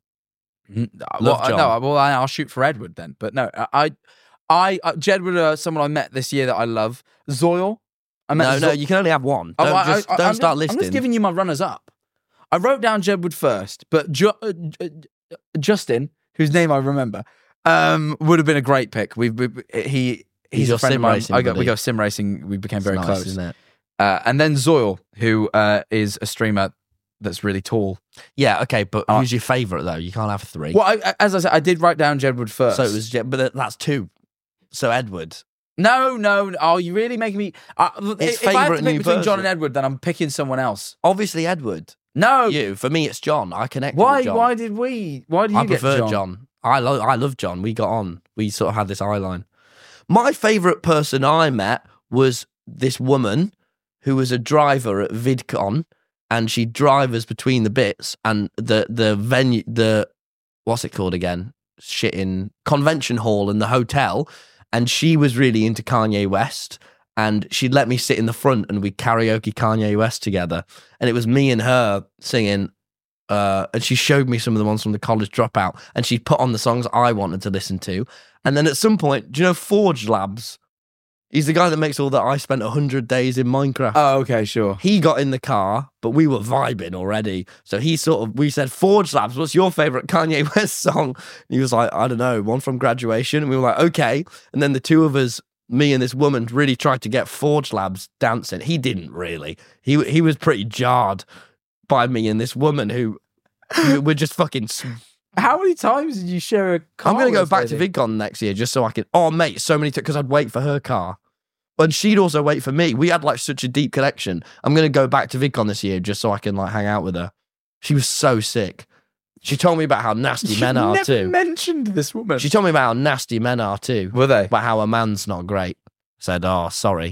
Speaker 3: N-
Speaker 2: Love
Speaker 3: well,
Speaker 2: John.
Speaker 3: No, well, I- I'll shoot for Edward then. But no, I, I, uh, Jedward, uh, someone I met this year that I love. Zoil. I met
Speaker 2: No,
Speaker 3: Zo-
Speaker 2: no, you can only have one.
Speaker 3: Oh,
Speaker 2: Don't,
Speaker 3: I-
Speaker 2: just,
Speaker 3: I-
Speaker 2: don't
Speaker 3: I'm
Speaker 2: start
Speaker 3: just,
Speaker 2: listing.
Speaker 3: I'm just giving you my runners up. I wrote down Jedward first, but Ju- uh, uh, Justin, whose name I remember, um, would have been a great pick. We, we he.
Speaker 2: He's
Speaker 3: He's
Speaker 2: your
Speaker 3: a friend
Speaker 2: sim
Speaker 3: of mine.
Speaker 2: racing
Speaker 3: I go, we
Speaker 2: buddy.
Speaker 3: go sim racing. We became very
Speaker 2: It's
Speaker 3: close.
Speaker 2: nice, isn't it?
Speaker 3: Uh, and then Zoil, who uh, is a streamer that's really tall.
Speaker 2: Yeah, okay, but
Speaker 3: Uh,
Speaker 2: who's your favourite though? You can't have three.
Speaker 3: Well, I, as I said, I did write down Jedward first.
Speaker 2: So it was, Je- but that's two. So Edward.
Speaker 3: no, no. Oh, you really making me? Uh,
Speaker 2: It's
Speaker 3: if I have
Speaker 2: favourite
Speaker 3: to pick
Speaker 2: new
Speaker 3: between John
Speaker 2: person.
Speaker 3: and Edward, then I'm picking someone else.
Speaker 2: Obviously Edward.
Speaker 3: No,
Speaker 2: You. For me, it's John. I connect
Speaker 3: why?
Speaker 2: with John.
Speaker 3: Why did we? Why did you
Speaker 2: I
Speaker 3: get
Speaker 2: prefer
Speaker 3: John?
Speaker 2: John. I love. I love John. We got on. We sort of had this eye line. My favourite person I met was this woman who was a driver at VidCon, and she drive us between the bits and the the venue, the what's it called again? Shit in convention hall and the hotel, and she was really into Kanye West. And she'd let me sit in the front and we karaoke Kanye West together. And it was me and her singing. Uh, and she showed me some of the ones from the College Dropout. And she put on the songs I wanted to listen to. And then at some point, do you know Forge Labs? He's the guy that makes all that I spent one hundred days in Minecraft.
Speaker 3: Oh, okay, sure.
Speaker 2: He got in the car, but we were vibing already. So he sort of, we said, Forge Labs, what's your favorite Kanye West song? And he was like, I don't know, one from Graduation. And we were like, okay. And then the two of us, me and this woman, really tried to get Forge Labs dancing. He didn't really. He he was pretty jarred by me and this woman who, who were just fucking. s-
Speaker 3: How many times did you share a car?
Speaker 2: I'm going to go
Speaker 3: with
Speaker 2: back
Speaker 3: this
Speaker 2: to
Speaker 3: lady?
Speaker 2: VidCon next year just so I can. Oh, mate, so many times because I'd wait for her car. And she'd also wait for me. We had like such a deep connection. I'm going to go back to VidCon this year just so I can like hang out with her. She was so sick. She told me about how nasty
Speaker 3: You
Speaker 2: men are
Speaker 3: never
Speaker 2: too.
Speaker 3: mentioned this woman.
Speaker 2: She told me about how nasty men are too.
Speaker 3: Were they?
Speaker 2: About how a man's not great. Said, oh, sorry.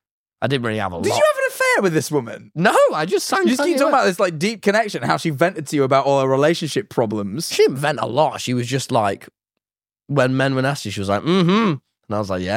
Speaker 2: I didn't really have a
Speaker 3: Did
Speaker 2: lot.
Speaker 3: you have an affair with this woman?
Speaker 2: No, I just sang.
Speaker 3: You just keep
Speaker 2: Kanye
Speaker 3: talking
Speaker 2: West.
Speaker 3: about this like deep connection, how she vented to you about all her relationship problems.
Speaker 2: She didn't vent a lot. She was just like, when men were nasty, she was like, mm-hmm. And I was like, yeah.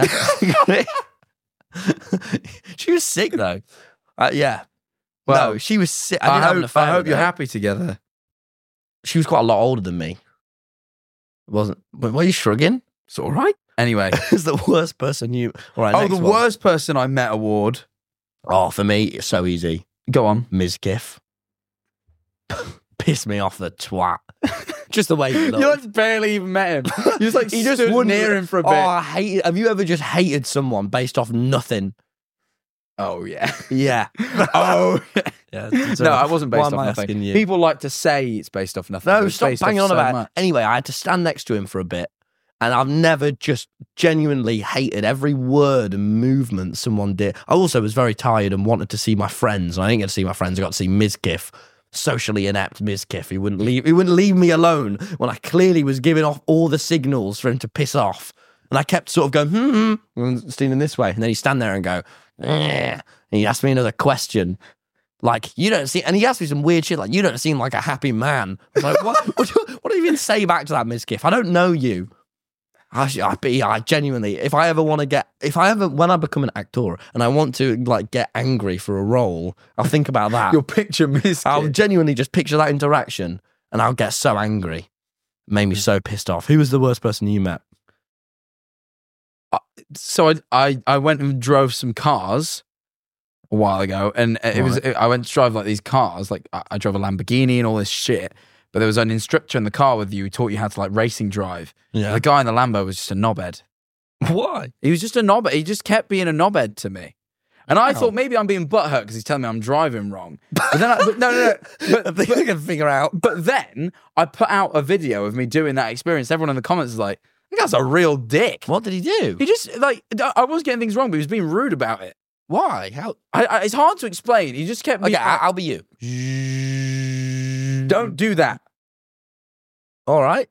Speaker 2: She was sick though. Uh, yeah.
Speaker 3: Well,
Speaker 2: no, she was sick. I,
Speaker 3: I,
Speaker 2: didn't have an
Speaker 3: hope,
Speaker 2: affair
Speaker 3: I hope
Speaker 2: with
Speaker 3: you're
Speaker 2: her.
Speaker 3: happy together.
Speaker 2: She was quite a lot older than me. Wasn't? Why are you shrugging?
Speaker 3: It's all right. Anyway.
Speaker 2: It's the worst person you. All right.
Speaker 3: oh,
Speaker 2: next
Speaker 3: the
Speaker 2: one.
Speaker 3: worst person I met award.
Speaker 2: Oh, for me, it's so easy.
Speaker 3: Go on.
Speaker 2: Mizkif. Pissed me off the twat. Just the way he
Speaker 3: You
Speaker 2: looked.
Speaker 3: like barely even met him. You just like
Speaker 2: He just
Speaker 3: stood
Speaker 2: wouldn't-
Speaker 3: near him for a
Speaker 2: Oh,
Speaker 3: bit.
Speaker 2: I hate. Have you ever just hated someone based off nothing?
Speaker 3: Oh, yeah.
Speaker 2: Yeah.
Speaker 3: oh,
Speaker 2: yeah. So
Speaker 3: no, I wasn't
Speaker 2: why
Speaker 3: based
Speaker 2: am
Speaker 3: off
Speaker 2: I
Speaker 3: nothing.
Speaker 2: asking you?
Speaker 3: People like to say it's based off nothing. but
Speaker 2: No,
Speaker 3: it's
Speaker 2: stop
Speaker 3: based off
Speaker 2: banging on
Speaker 3: so
Speaker 2: about
Speaker 3: much.
Speaker 2: it. Anyway, I had to stand next to him for a bit, and I've never just genuinely hated every word and movement someone did. I also was very tired and wanted to see my friends, and I didn't get to see my friends. I got to see Mizkif, socially inept Mizkif. He wouldn't leave. He wouldn't leave me alone when I clearly was giving off all the signals for him to piss off, and I kept sort of going hmm, hmm and stealing this way, and then he'd stand there and go, eh, and he'd ask me another question. Like, you don't see, and he asked me some weird shit, like, you don't seem like a happy man. I was like, what, what, do, what do you even say back to that, Mizkif? I don't know you. I, I, be, I genuinely, if I ever want to get, if I ever, when I become an actor and I want to, like, get angry for a role, I'll think about that.
Speaker 3: You'll picture Miz
Speaker 2: I'll
Speaker 3: Kid.
Speaker 2: genuinely just picture that interaction and I'll get so angry. It made me so pissed off. Who was the worst person you met?
Speaker 3: So I, I, I went and drove some cars a while ago, and it was
Speaker 2: Right.
Speaker 3: I went to drive like these cars, like I, I drove a Lamborghini and all this shit. But there was an instructor in the car with you who taught you how to like racing drive.
Speaker 2: Yeah.
Speaker 3: The guy in the Lambo was just a knobhead.
Speaker 2: Why?
Speaker 3: He was just a knobhead. He just kept being a knobhead to me. And I
Speaker 2: Wow.
Speaker 3: thought maybe I'm being butthurt because he's telling me I'm driving wrong. But then I, but no, no, no. But,
Speaker 2: I think I can figure out.
Speaker 3: but then I put out a video of me doing that experience. Everyone in the comments is like, "That guy's a real dick."
Speaker 2: What did he do?
Speaker 3: He just like I was getting things wrong, but he was being rude about it.
Speaker 2: Why? How?
Speaker 3: I, I, it's hard to explain. He just kept me.
Speaker 2: Okay, I, I'll be you.
Speaker 3: Don't do that.
Speaker 2: All right.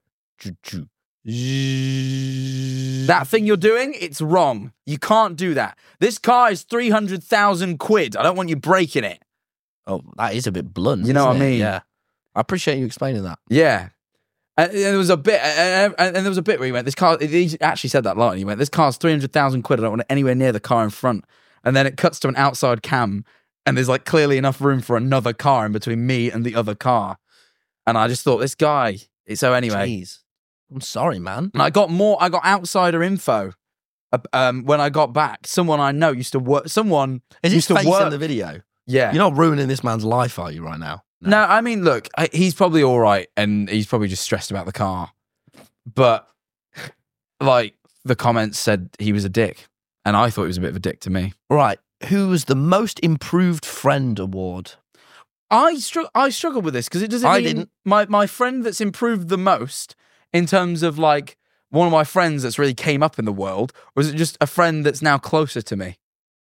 Speaker 3: That thing you're doing, it's wrong. You can't do that. This car is three hundred thousand quid. I don't want you breaking it.
Speaker 2: Oh, that is a bit blunt.
Speaker 3: You know
Speaker 2: isn't
Speaker 3: what I
Speaker 2: it?
Speaker 3: mean?
Speaker 2: Yeah. I appreciate you explaining that.
Speaker 3: Yeah. And, and there was a bit, and, and, and there was a bit where he went, this car, he actually said that line. He went, this car's three hundred thousand quid. I don't want it anywhere near the car in front. And then it cuts to an outside cam, and there's like clearly enough room for another car in between me and the other car. And I just thought, this guy. So anyway,
Speaker 2: Jeez. I'm sorry, man.
Speaker 3: and I got more. I got outsider info. uh, Um, when I got back, someone I know used to work. Someone
Speaker 2: Is his
Speaker 3: used to
Speaker 2: face
Speaker 3: work.
Speaker 2: in the video?
Speaker 3: Yeah.
Speaker 2: You're not ruining this man's life, are you, right now?
Speaker 3: No, I mean, look, I, he's probably all right, and he's probably just stressed about the car. But like the comments said, he was a dick, and I thought he was a bit of a dick to me.
Speaker 2: Right. Who was the most improved friend award?
Speaker 3: I str- I struggle with this because it doesn't
Speaker 2: I
Speaker 3: mean
Speaker 2: didn't.
Speaker 3: my my friend that's improved the most in terms of like one of my friends that's really came up in the world, or is it just a friend that's now closer to me?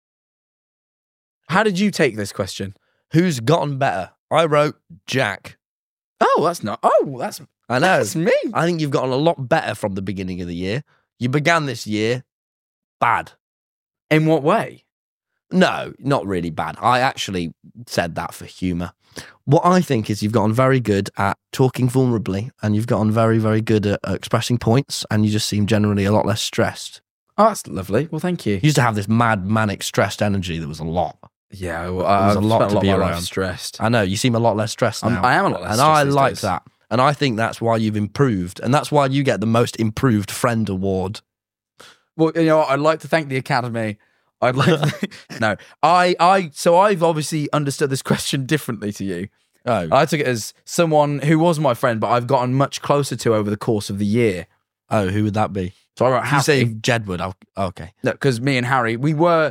Speaker 3: How did you take this question?
Speaker 2: Who's gotten better? I wrote Jack.
Speaker 3: Oh, that's not. Oh, that's
Speaker 2: I know.
Speaker 3: that's me.
Speaker 2: I think you've gotten a lot better from the beginning of the year. You began this year bad.
Speaker 3: In what way?
Speaker 2: No, not really bad. I actually said that for humour. What I think is you've gotten very good at talking vulnerably, and you've gotten very, very good at uh, expressing points, and you just seem generally a lot less stressed.
Speaker 3: Oh, that's lovely. Well, thank you.
Speaker 2: You used to have this mad, manic, stressed energy that was a lot.
Speaker 3: Yeah, well,
Speaker 2: There's
Speaker 3: I've
Speaker 2: a lot
Speaker 3: spent
Speaker 2: to
Speaker 3: a lot
Speaker 2: be
Speaker 3: of my life
Speaker 2: around.
Speaker 3: stressed.
Speaker 2: I know, you seem a lot less stressed
Speaker 3: I'm-
Speaker 2: now.
Speaker 3: I am a lot less
Speaker 2: And
Speaker 3: stressed
Speaker 2: I
Speaker 3: these
Speaker 2: like
Speaker 3: days.
Speaker 2: that. And I think that's why you've improved. And that's why you get the most improved friend award.
Speaker 3: Well, you know, what? I'd like to thank the Academy. I'd like to, no, I, I, so I've obviously understood this question differently to you.
Speaker 2: Oh,
Speaker 3: I took it as someone who was my friend, but I've gotten much closer to over the course of the year.
Speaker 2: oh, who would that be?
Speaker 3: So I wrote
Speaker 2: If you say
Speaker 3: Harry.
Speaker 2: Jedward, I'll, okay.
Speaker 3: Because me and Harry, we were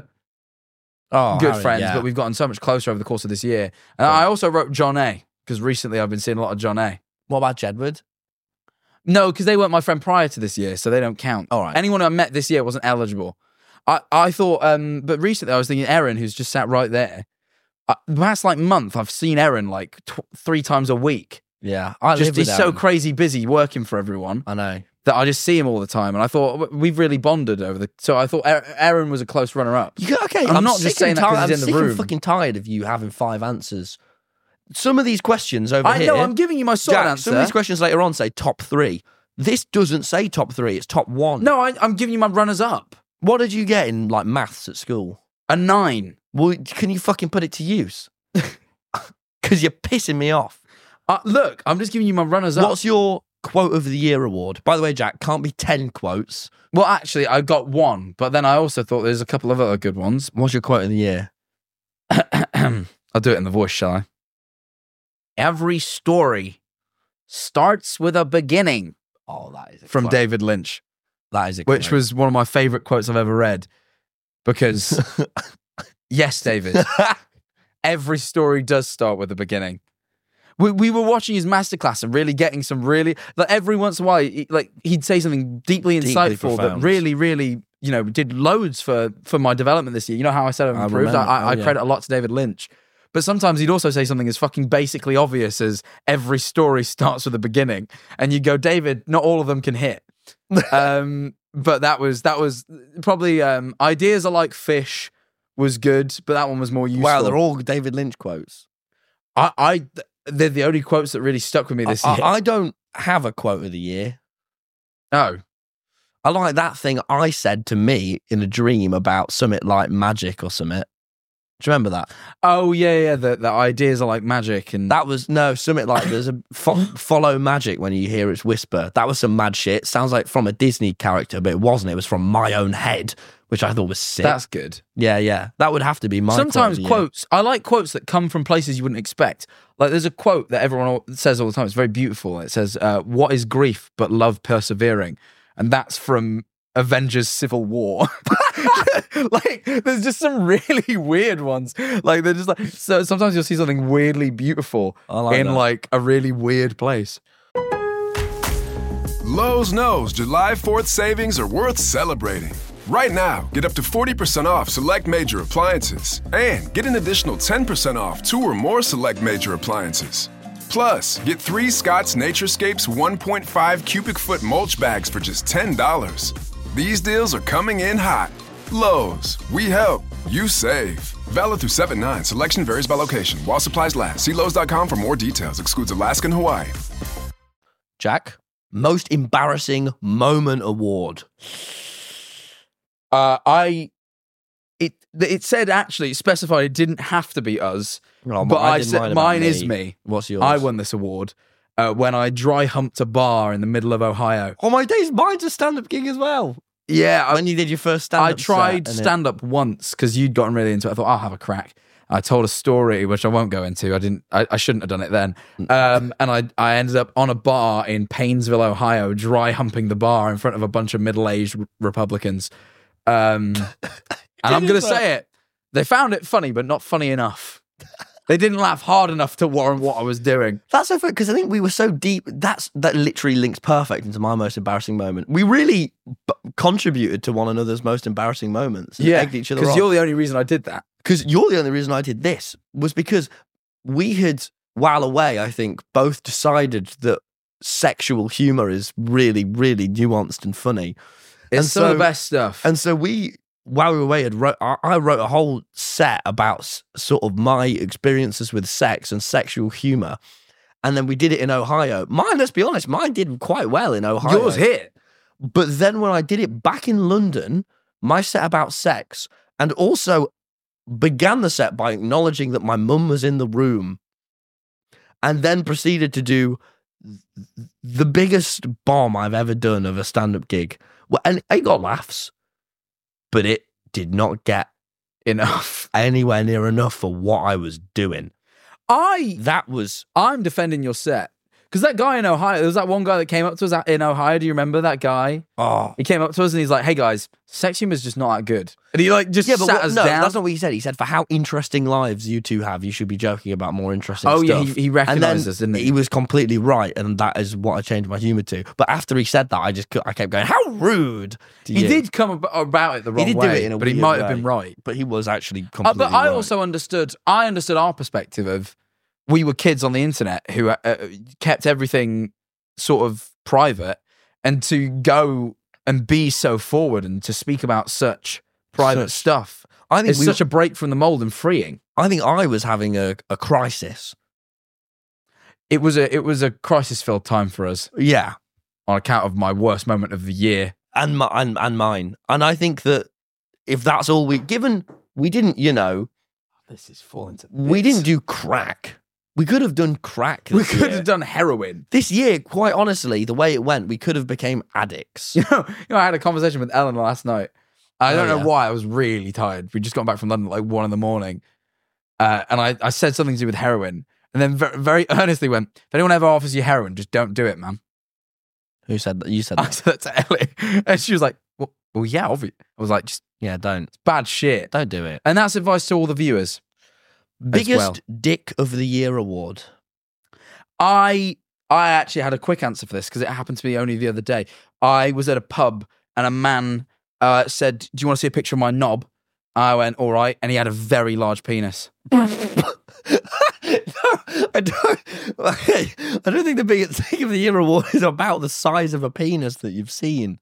Speaker 2: Oh,
Speaker 3: good
Speaker 2: Harry,
Speaker 3: friends,
Speaker 2: yeah.
Speaker 3: but we've gotten so much closer over the course of this year. And I also wrote John A. because recently I've been seeing a lot of John A.
Speaker 2: What about Jedward?
Speaker 3: No, because they weren't my friend prior to this year, so they don't count.
Speaker 2: All right.
Speaker 3: Anyone I met this year wasn't eligible. I, I thought, um, but recently I was thinking Erin, who's just sat right there. Uh, the past like month, I've seen Erin like tw- three times a week.
Speaker 2: Yeah, I
Speaker 3: Just
Speaker 2: live with
Speaker 3: he's so
Speaker 2: Aaron.
Speaker 3: crazy busy working for everyone
Speaker 2: I know.
Speaker 3: that I just see him all the time, and I thought w- we've really bonded over the. So I thought Er- Erin was a close runner-up.
Speaker 2: You, okay,
Speaker 3: I'm
Speaker 2: I'm,
Speaker 3: not
Speaker 2: sick
Speaker 3: just saying
Speaker 2: and
Speaker 3: that 'cause
Speaker 2: tired-
Speaker 3: he's in
Speaker 2: I'm
Speaker 3: the
Speaker 2: sick
Speaker 3: room.
Speaker 2: and fucking tired of you having five answers. Some of these questions over
Speaker 3: I
Speaker 2: here.
Speaker 3: know I'm giving you my solid
Speaker 2: Jack,
Speaker 3: answer.
Speaker 2: some of these questions later on say top three. This doesn't say top three. It's top one.
Speaker 3: No, I, I'm giving you my runners-up.
Speaker 2: What did you get in like maths at school?
Speaker 3: A nine.
Speaker 2: Well, can you fucking put it to use? Because you're pissing me off.
Speaker 3: Uh, look, I'm just giving you my runners-up.
Speaker 2: What's your quote of the year award? By the way, Jack, can't be ten quotes.
Speaker 3: Well, actually, I got one, but then I also thought there's a couple of other good ones.
Speaker 2: What's your quote of the year?
Speaker 3: I'll do it in the voice, shall I? Every story starts with a beginning.
Speaker 2: Oh, that is a
Speaker 3: From
Speaker 2: quote.
Speaker 3: David Lynch,
Speaker 2: That is a
Speaker 3: which
Speaker 2: quote.
Speaker 3: was one of my favorite quotes I've ever read, because Yes, David. Every story does start with the beginning. We we were watching his masterclass and really getting some really like every once in a while, he, like he'd say something deeply insightful
Speaker 2: Deeply
Speaker 3: that
Speaker 2: profound.
Speaker 3: really, really, you know, did loads for for my development this year. You know how I said I've
Speaker 2: I
Speaker 3: improved.
Speaker 2: remember.
Speaker 3: I, I,
Speaker 2: Oh,
Speaker 3: I
Speaker 2: yeah.
Speaker 3: credit a lot to David Lynch. But sometimes he'd also say something as fucking basically obvious as every story starts with the beginning, and you go, David, not all of them can hit. um, but that was that was probably um, ideas are like fish was good, but that one was more useful.
Speaker 2: Wow, they're all David Lynch quotes.
Speaker 3: I, I they're the only quotes that really stuck with me this
Speaker 2: I,
Speaker 3: year.
Speaker 2: I, I don't have a quote of the year.
Speaker 3: oh,
Speaker 2: I like that thing I said to me in a dream about something like magic or something. Do you remember that?
Speaker 3: oh yeah, yeah. The the ideas are like magic, and
Speaker 2: That was, no, something like there's a fo- follow magic when you hear its whisper. That was some mad shit. Sounds like from a Disney character, but it wasn't. It was from my own head, which I thought was sick.
Speaker 3: that's good.
Speaker 2: yeah, yeah. That would have to be my quote of
Speaker 3: Sometimes
Speaker 2: the year.
Speaker 3: quotes. I like quotes that come from places you wouldn't expect. Like there's a quote that everyone al- says all the time. It's very beautiful. It says, uh, "What is grief but love persevering?" And that's from Avengers: Civil War. Like there's just some really weird ones. Like they're just like so. Sometimes you'll see something weirdly beautiful
Speaker 2: I like
Speaker 3: in
Speaker 2: that.
Speaker 3: like a really weird place.
Speaker 1: Lowe's knows July fourth savings are worth celebrating. Right now, get up to forty percent off select major appliances and get an additional ten percent off two or more select major appliances. Plus, get three Scott's Naturescapes one point five cubic foot mulch bags for just ten dollars. These deals are coming in hot. Lowe's, we help, you save. Valid through seven nine. Selection varies by location. While supplies last. See Lowe's dot com for more details. Excludes Alaska and Hawaii.
Speaker 2: Jack, most embarrassing moment award.
Speaker 3: Uh, I it it said actually it specified it didn't have to be us,
Speaker 2: Oh,
Speaker 3: but I,
Speaker 2: did
Speaker 3: said
Speaker 2: mine
Speaker 3: mine,
Speaker 2: about
Speaker 3: is me.
Speaker 2: What's yours?
Speaker 3: I won this award uh, when I dry humped a bar in the middle of Ohio.
Speaker 2: Oh my days, mine's a stand-up gig as well.
Speaker 3: Yeah, I,
Speaker 2: When you did your first stand-up
Speaker 3: I tried
Speaker 2: set, and it-
Speaker 3: stand up once because you'd gotten really into it. I thought I'll have a crack. I told a story which I won't go into. I didn't. I, I shouldn't have done it then. Um, and I I ended up on a bar in Paynesville, Ohio, dry humping the bar in front of a bunch of middle-aged r- Republicans. Um, and I'm gonna say it. They found it funny, but not funny enough. They didn't laugh hard enough to warrant what I was doing.
Speaker 2: That's so funny because I think we were so deep. That's that literally links perfect into my most embarrassing moment. We really b- contributed to one another's most embarrassing moments. and
Speaker 3: Yeah,
Speaker 2: egged each other
Speaker 3: because
Speaker 2: on.
Speaker 3: you're the only reason I did that.
Speaker 2: Because you're the only reason I did this was because we had, while away, I think, both decided that sexual humor is really, really nuanced and funny.
Speaker 3: It's
Speaker 2: And
Speaker 3: some of
Speaker 2: so-
Speaker 3: the best stuff.
Speaker 2: And so we, while we were away, had wrote, I, I wrote a whole set about s- sort of my experiences with sex and sexual humor. And then we did it in Ohio. Mine, let's be honest, mine did quite well in Ohio.
Speaker 3: Yours hit.
Speaker 2: But then when I did it back in London, my set about sex, and also began the set by acknowledging that my mum was in the room, and then proceeded to do th- the biggest bomb I've ever done of a stand-up gig. Well, and it got laughs, but it did not get
Speaker 3: Enough.
Speaker 2: anywhere near enough for what I was doing.
Speaker 3: I
Speaker 2: That was
Speaker 3: I'm defending your set. Because that guy in Ohio, there was that one guy that came up to us out in Ohio. Do you remember that guy?
Speaker 2: oh
Speaker 3: He came up to us and he's like, "Hey guys, sex humor is just not that good." And he like just
Speaker 2: yeah, but
Speaker 3: sat
Speaker 2: what,
Speaker 3: us
Speaker 2: no,
Speaker 3: down.
Speaker 2: that's not what he said. He said, "For how interesting lives you two have, you should be joking about more interesting
Speaker 3: Oh,
Speaker 2: stuff."
Speaker 3: yeah, he- he recognised
Speaker 2: And then
Speaker 3: us, didn't he?
Speaker 2: He was completely right, and that is what I changed my humor to. But after he said that, I just cou- I kept going, "How rude!" to
Speaker 3: he
Speaker 2: you."
Speaker 3: did come ab- about it the
Speaker 2: He
Speaker 3: wrong
Speaker 2: did
Speaker 3: way,
Speaker 2: do it in a
Speaker 3: but he
Speaker 2: weird
Speaker 3: might have
Speaker 2: way.
Speaker 3: been right.
Speaker 2: but he was actually
Speaker 3: Uh,
Speaker 2: completely
Speaker 3: but I
Speaker 2: right.
Speaker 3: also understood. I understood our perspective of we were kids on the internet who uh, uh, kept everything sort of private, and to go and be so forward and to speak about such private
Speaker 2: Such-
Speaker 3: stuff
Speaker 2: I think
Speaker 3: is
Speaker 2: we,
Speaker 3: such a break from the mold and freeing.
Speaker 2: I think I was having a, a crisis.
Speaker 3: It was a it was a crisis filled time for us
Speaker 2: Yeah,
Speaker 3: on account of my worst moment of the year.
Speaker 2: and my, and and mine. And I think that if that's all we given, we didn't. You know,
Speaker 3: This is falling to
Speaker 2: we didn't do crack. We could have done crack.
Speaker 3: We
Speaker 2: this
Speaker 3: could
Speaker 2: year.
Speaker 3: have done heroin.
Speaker 2: This year, quite honestly, the way it went, we could have became addicts.
Speaker 3: You know, you know, I had a conversation with Ellen last night. I
Speaker 2: Oh,
Speaker 3: don't know
Speaker 2: yeah.
Speaker 3: why. I was really tired. We just got back from London at like one in the morning. Uh, and I, I said something to do with heroin. And then very, very earnestly went, if anyone ever offers you heroin, just don't do it, man.
Speaker 2: Who said that? You said
Speaker 3: I
Speaker 2: that.
Speaker 3: said that to Ellie. And she was like, what, Well, yeah, obviously. I was like, just
Speaker 2: Yeah, don't.
Speaker 3: bad shit.
Speaker 2: Don't do it.
Speaker 3: And that's advice to all the viewers.
Speaker 2: Biggest
Speaker 3: well.
Speaker 2: Dick of the Year award.
Speaker 3: I I actually had a quick answer for this because it happened to me only the other day. I was at a pub and a man uh, said, "Do you want to see a picture of my knob?" I went, "All right," and he had a very large penis.
Speaker 2: no, I don't. I don't think the biggest Dick of the Year award is about the size of a penis that you've seen.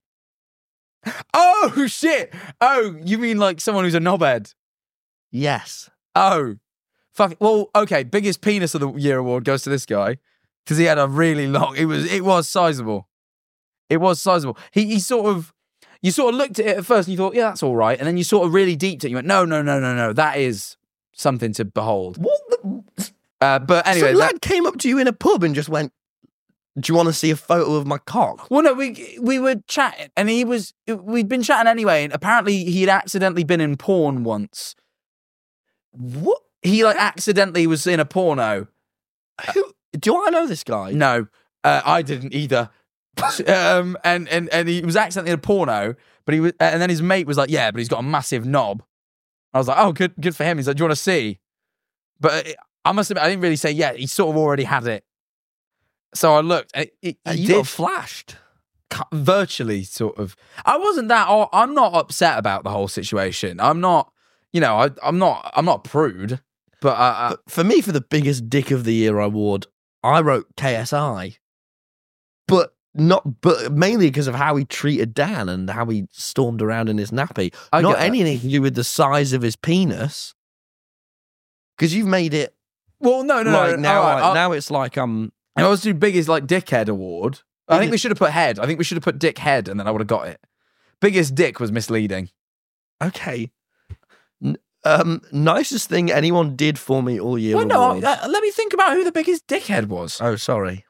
Speaker 3: Oh shit! Oh, you mean like someone who's a knobhead?
Speaker 2: Yes.
Speaker 3: Oh, fuck. Well, okay. Biggest penis of the year award goes to this guy because he had a really long. It was it was sizable. It was sizable. He he sort of you sort of looked at it at first and you thought, yeah, that's all right, and then you sort of really deeped it. You went, no, no, no, no, no. That is something to behold.
Speaker 2: What? The...
Speaker 3: Uh, but anyway,
Speaker 2: Some
Speaker 3: that-
Speaker 2: lad came up to you in a pub and just went, "Do you want to see a photo of my cock?"
Speaker 3: Well, no, we we were chatting, and he was we'd been chatting anyway, and apparently he'd accidentally been in porn once.
Speaker 2: What?
Speaker 3: He like accidentally was in a porno.
Speaker 2: Who? Do I know this guy?
Speaker 3: No, uh, I didn't either. um, and and and he was accidentally in a porno, but he was, and then his mate was like, "Yeah, but he's got a massive knob." I was like, "Oh, good, good for him." He's like, "Do you want to see?" But it, I must admit, I didn't really say yeah. He sort of already had it. So I looked. And it, it,
Speaker 2: And
Speaker 3: he
Speaker 2: you
Speaker 3: did
Speaker 2: got flashed.
Speaker 3: virtually sort of. I wasn't that. Oh, I'm not upset about the whole situation. I'm not. You know, I, I'm not. I'm not a prude. But I, I,
Speaker 2: But for me, for the biggest Dick of the Year award, I wrote K S I, but not, but mainly because of how he treated Dan and how he stormed around in his nappy.
Speaker 3: I
Speaker 2: not
Speaker 3: get that.
Speaker 2: anything to do with the size of his penis, because you've made it
Speaker 3: well, no, no,
Speaker 2: like
Speaker 3: no.
Speaker 2: now.
Speaker 3: all right,
Speaker 2: I,
Speaker 3: I'll-
Speaker 2: now it's like um.
Speaker 3: I was do biggest like dickhead award. I think
Speaker 2: Biggest-
Speaker 3: we should have put head. I think we should have put dick head, and then I would have got it. Biggest dick was misleading.
Speaker 2: Okay. N- Um, nicest thing anyone did for me all year.
Speaker 3: Well, no,
Speaker 2: awards.
Speaker 3: uh, let me think about who the biggest dickhead was.
Speaker 2: Oh, sorry.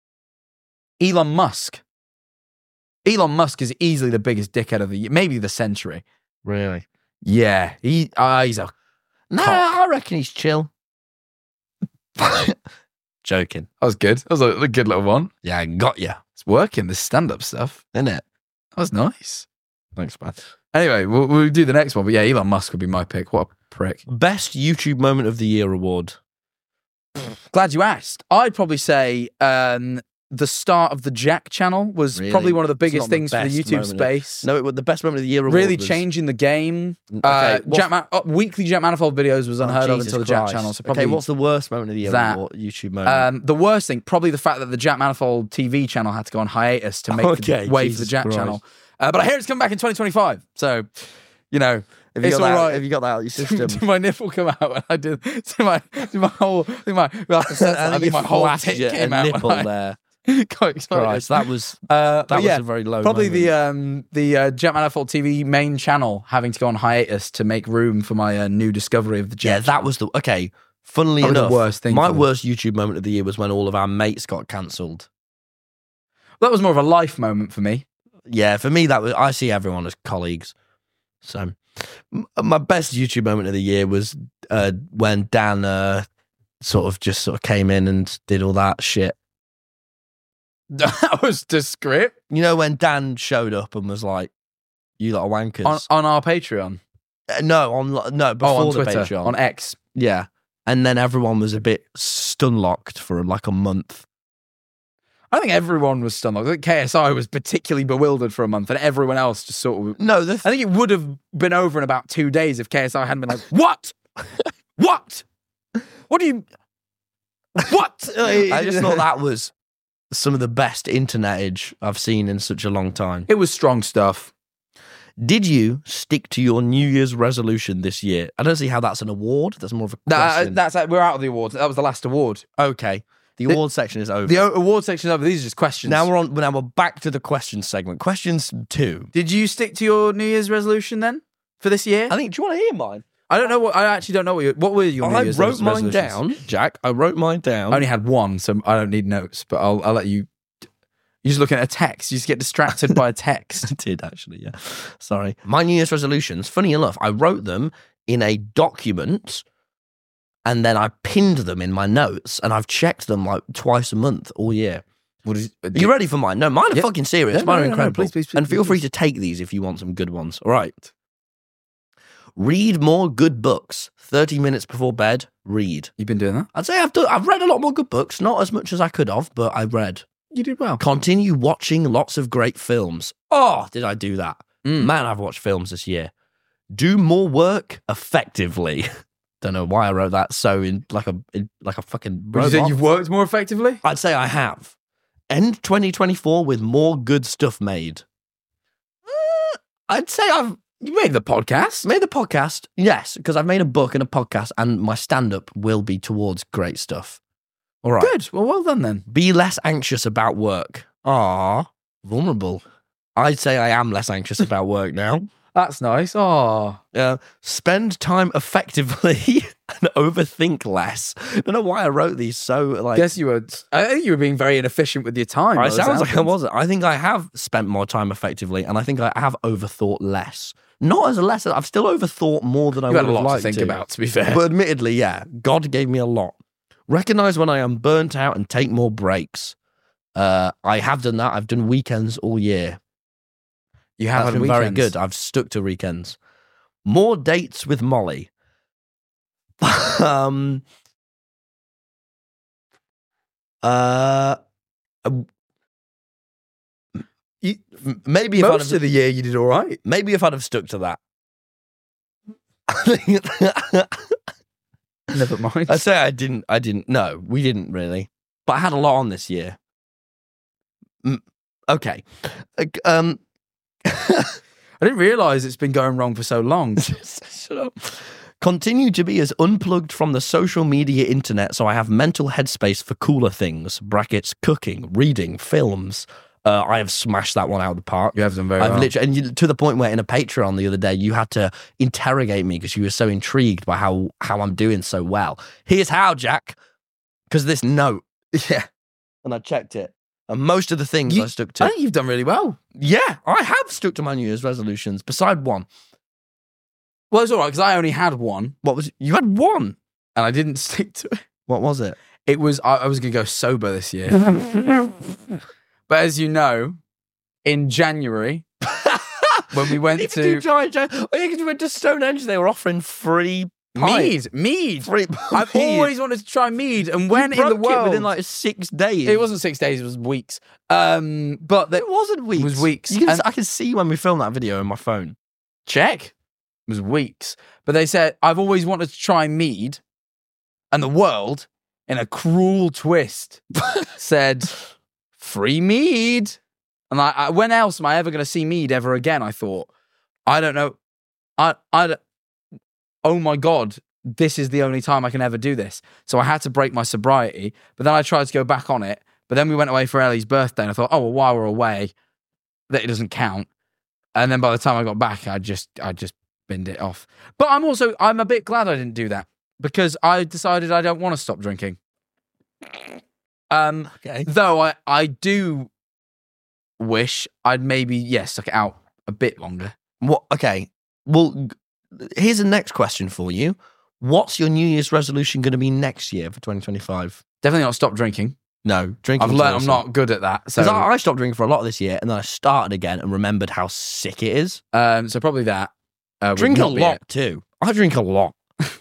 Speaker 3: Elon Musk. Elon Musk is easily the biggest dickhead of the year, maybe the century.
Speaker 2: Really?
Speaker 3: Yeah, he uh, he's a
Speaker 2: No,
Speaker 3: Cock.
Speaker 2: I reckon he's chill. Joking.
Speaker 3: that was good. That was a, a good little one.
Speaker 2: Yeah, I got ya.
Speaker 3: It's working. This stand up stuff.
Speaker 2: Isn't it?
Speaker 3: That was nice.
Speaker 2: Thanks, man.
Speaker 3: Anyway, we'll, we'll do the next one. But yeah, Elon Musk would be my pick. What a prick.
Speaker 2: Best YouTube moment of the year award.
Speaker 3: Glad you asked. I'd probably say um, the start of the Jack channel was
Speaker 2: Really?
Speaker 3: probably one of the
Speaker 2: It's
Speaker 3: biggest
Speaker 2: not the
Speaker 3: things for the
Speaker 2: best
Speaker 3: YouTube
Speaker 2: moment of-
Speaker 3: space.
Speaker 2: No, it, the best moment of the year award
Speaker 3: really
Speaker 2: was-
Speaker 3: changing the game.
Speaker 2: Okay,
Speaker 3: uh,
Speaker 2: what's-
Speaker 3: Jack Ma- uh, weekly Jack Manifold videos was
Speaker 2: Oh,
Speaker 3: unheard of
Speaker 2: Jesus
Speaker 3: until the Jack
Speaker 2: Christ.
Speaker 3: channel. So probably
Speaker 2: okay, what's the worst moment of the year
Speaker 3: that.
Speaker 2: award, YouTube moment?
Speaker 3: um, the worst thing? Probably the fact that the Jack Manifold T V channel had to go on hiatus to make
Speaker 2: Okay,
Speaker 3: the way for
Speaker 2: Jesus
Speaker 3: the Jack
Speaker 2: Christ.
Speaker 3: channel. Uh, but I hear it's coming back in twenty twenty-five. So, you know,
Speaker 2: have, you
Speaker 3: it's
Speaker 2: got
Speaker 3: all
Speaker 2: that,
Speaker 3: right.
Speaker 2: have you got that out of your system?
Speaker 3: Did my nipple come out when I did? Did my, did my whole, did my, I think
Speaker 2: you
Speaker 3: my whole
Speaker 2: flashed
Speaker 3: tit
Speaker 2: your-
Speaker 3: came
Speaker 2: a
Speaker 3: out when
Speaker 2: nipple
Speaker 3: I-
Speaker 2: there.
Speaker 3: Quite excited.
Speaker 2: Christ, that was
Speaker 3: Uh,
Speaker 2: that
Speaker 3: but
Speaker 2: was
Speaker 3: yeah,
Speaker 2: a very low.
Speaker 3: probably
Speaker 2: moment.
Speaker 3: the um the uh, Jack Manifold T V main channel having to go on hiatus to make room for my uh, new discovery of the Jack.
Speaker 2: yeah, that was the okay. Funnily
Speaker 3: That was the
Speaker 2: enough,
Speaker 3: worst thing
Speaker 2: my
Speaker 3: for them.
Speaker 2: worst YouTube moment of the year was when all of our mates got cancelled.
Speaker 3: that was more of a life moment for me.
Speaker 2: Yeah, for me that was. I see everyone as colleagues. So, m- my best YouTube moment of the year was uh, when Dan uh, sort of just sort of came in and did all that shit.
Speaker 3: That was descript
Speaker 2: You know, when Dan showed up and was like, "You lot are wankers."
Speaker 3: on, on our Patreon.
Speaker 2: Uh, no, on no before
Speaker 3: Oh, on
Speaker 2: the
Speaker 3: Twitter,
Speaker 2: Patreon.
Speaker 3: on X.
Speaker 2: Yeah, and then everyone was a bit stun locked for like a month.
Speaker 3: I think everyone was stunned. I think K S I was particularly bewildered for a month, and everyone else just sort of.
Speaker 2: No, the
Speaker 3: I think it would have been over in about two days if K S I hadn't been like, "What? What? What do you? What?"
Speaker 2: I just thought that was some of the best internetage I've seen in such a long time.
Speaker 3: it was strong stuff.
Speaker 2: Did you stick to your New Year's resolution this year? I don't see how that's an award. That's more of a
Speaker 3: That,
Speaker 2: question.
Speaker 3: that's we're out of the awards. That was the last award.
Speaker 2: okay. The
Speaker 3: The-
Speaker 2: award section is over.
Speaker 3: The o- award section is over. These are just questions.
Speaker 2: now we're on. Now we're back to the question segment. Questions two.
Speaker 3: Did you stick to your New Year's resolution then for this year?
Speaker 2: I think. Do you want to hear mine?
Speaker 3: I don't know what. I actually don't know what. You, what were your New
Speaker 2: I
Speaker 3: Year's
Speaker 2: wrote
Speaker 3: res-
Speaker 2: mine
Speaker 3: resolutions?
Speaker 2: down, Jack. I wrote mine down.
Speaker 3: I only had one, so I don't need notes. But I'll I'll let you. You're just looking at a text. You just get distracted by a text.
Speaker 2: I did actually, yeah. Sorry. My New Year's resolutions, funny enough, I wrote them in a document and then I pinned them in my notes and I've checked them like twice a month all year.
Speaker 3: What is,
Speaker 2: Are you ready for mine? No, mine are
Speaker 3: Yeah.
Speaker 2: fucking serious.
Speaker 3: Yeah,
Speaker 2: mine
Speaker 3: no,
Speaker 2: are
Speaker 3: no, no,
Speaker 2: incredible.
Speaker 3: please, please, please,
Speaker 2: and feel
Speaker 3: please.
Speaker 2: free to take these if you want some good ones. All right. Read more good books. thirty minutes before bed, read.
Speaker 3: You've been doing that?
Speaker 2: I'd say I've done, I've read a lot more good books. Not as much as I could have, but I read.
Speaker 3: You did well.
Speaker 2: Continue watching lots of great films. Oh, did I do that?
Speaker 3: Mm.
Speaker 2: Man, I've watched films this year. Do more work effectively. Don't know why I wrote that so in like a in, like a fucking
Speaker 3: Would you say
Speaker 2: robot.
Speaker 3: you've worked more effectively?
Speaker 2: I'd say I have. End twenty twenty-four with more good stuff made. Uh, I'd say I've
Speaker 3: You made the podcast.
Speaker 2: made the podcast. Yes, because I've made a book and a podcast, and my stand-up will be towards great stuff. All right.
Speaker 3: Good. Well, well done then.
Speaker 2: Be less anxious about work. Ah, vulnerable. I'd say I am less anxious about work now.
Speaker 3: That's nice. Oh,
Speaker 2: Uh, spend time effectively and overthink less. Don't know why I wrote these so like.
Speaker 3: guess you were. I think you were being very inefficient with your time.
Speaker 2: I
Speaker 3: by the
Speaker 2: sounds like I
Speaker 3: sounds.
Speaker 2: wasn't. I think I have spent more time effectively, and I think I have overthought less. Not as a lesson. I've still overthought more than I
Speaker 3: You
Speaker 2: would
Speaker 3: had a
Speaker 2: have
Speaker 3: lot to
Speaker 2: liked
Speaker 3: think
Speaker 2: to.
Speaker 3: about, to be fair.
Speaker 2: But admittedly, yeah, God gave me a lot. Recognize when I am burnt out and take more breaks. Uh, I have done that. I've done weekends all year.
Speaker 3: You have
Speaker 2: That's
Speaker 3: had
Speaker 2: been very
Speaker 3: weekends.
Speaker 2: good. I've stuck to weekends. More dates with Molly. um. Uh. um, you- m- maybe if I'd
Speaker 3: Most
Speaker 2: have,
Speaker 3: of the year you did all right.
Speaker 2: maybe if I'd have stuck to that.
Speaker 3: Never mind.
Speaker 2: I'd say I didn't. I didn't. No, we didn't really. But I had a lot on this year. Mm, okay. Uh, Um.
Speaker 3: I didn't realise it's been going wrong for so long.
Speaker 2: Shut up. Continue to be as unplugged from the social media internet so I have mental headspace for cooler things. Brackets, cooking, reading, films. Uh, I have smashed that one out of the park.
Speaker 3: You have done very
Speaker 2: I've
Speaker 3: well.
Speaker 2: literally, and you, to the point where in a Patreon the other day, you had to interrogate me because you were so intrigued by how, how I'm doing so well. Here's how, Jack. Because this note.
Speaker 3: Yeah.
Speaker 2: And I checked it. And most of the things
Speaker 3: You-
Speaker 2: I stuck
Speaker 3: I
Speaker 2: to.
Speaker 3: think you've done really well.
Speaker 2: Yeah, I have stuck to my New Year's resolutions, beside one.
Speaker 3: Well, it's all right because I only had one
Speaker 2: What was it? You had one.
Speaker 3: and I didn't stick to it.
Speaker 2: What was it?
Speaker 3: It was I, I was going to go sober this year, but as you know, in January when we went
Speaker 2: If you
Speaker 3: to
Speaker 2: do Giant Jack- oh, yeah, 'cause we went to Stonehenge, they were offering free pints.
Speaker 3: mead, mead.
Speaker 2: Free
Speaker 3: I've
Speaker 2: mead.
Speaker 3: always wanted to try mead, and when
Speaker 2: You
Speaker 3: in the
Speaker 2: broke it
Speaker 3: world,
Speaker 2: within like six days.
Speaker 3: it wasn't six days; it was weeks. Um, but the,
Speaker 2: It wasn't weeks.
Speaker 3: was weeks.
Speaker 2: You can,
Speaker 3: And-
Speaker 2: I can see when we filmed that video on my phone.
Speaker 3: check it was weeks. But they said I've always wanted to try mead, and the world, in a cruel twist, said free mead. And I, I, when else am I ever going to see mead ever again? I thought, I don't know. I, I, don't- oh my God, this is the only time I can ever do this. So I had to break my sobriety, but then I tried to go back on it. But then we went away for Ellie's birthday, and I thought, oh, well, while we're away, that it doesn't count. And then by the time I got back, I just, I just binned it off. But I'm also, I'm a bit glad I didn't do that because I decided I don't want to stop drinking. Um,
Speaker 2: Okay.
Speaker 3: Though I, I do wish I'd maybe, yes, stuck it out a bit longer.
Speaker 2: What? Okay. Well, g- here's the next question for you. What's your New Year's resolution going to be next year for twenty twenty-five?
Speaker 3: Definitely not stop drinking.
Speaker 2: No, drinking.
Speaker 3: I've learned I'm not good at that. So,
Speaker 2: Because I, I stopped drinking for a lot of this year, and then I started again and remembered how sick it is.
Speaker 3: um, so probably that. Uh, would
Speaker 2: Drink a
Speaker 3: not be
Speaker 2: lot
Speaker 3: it.
Speaker 2: too. I drink a lot.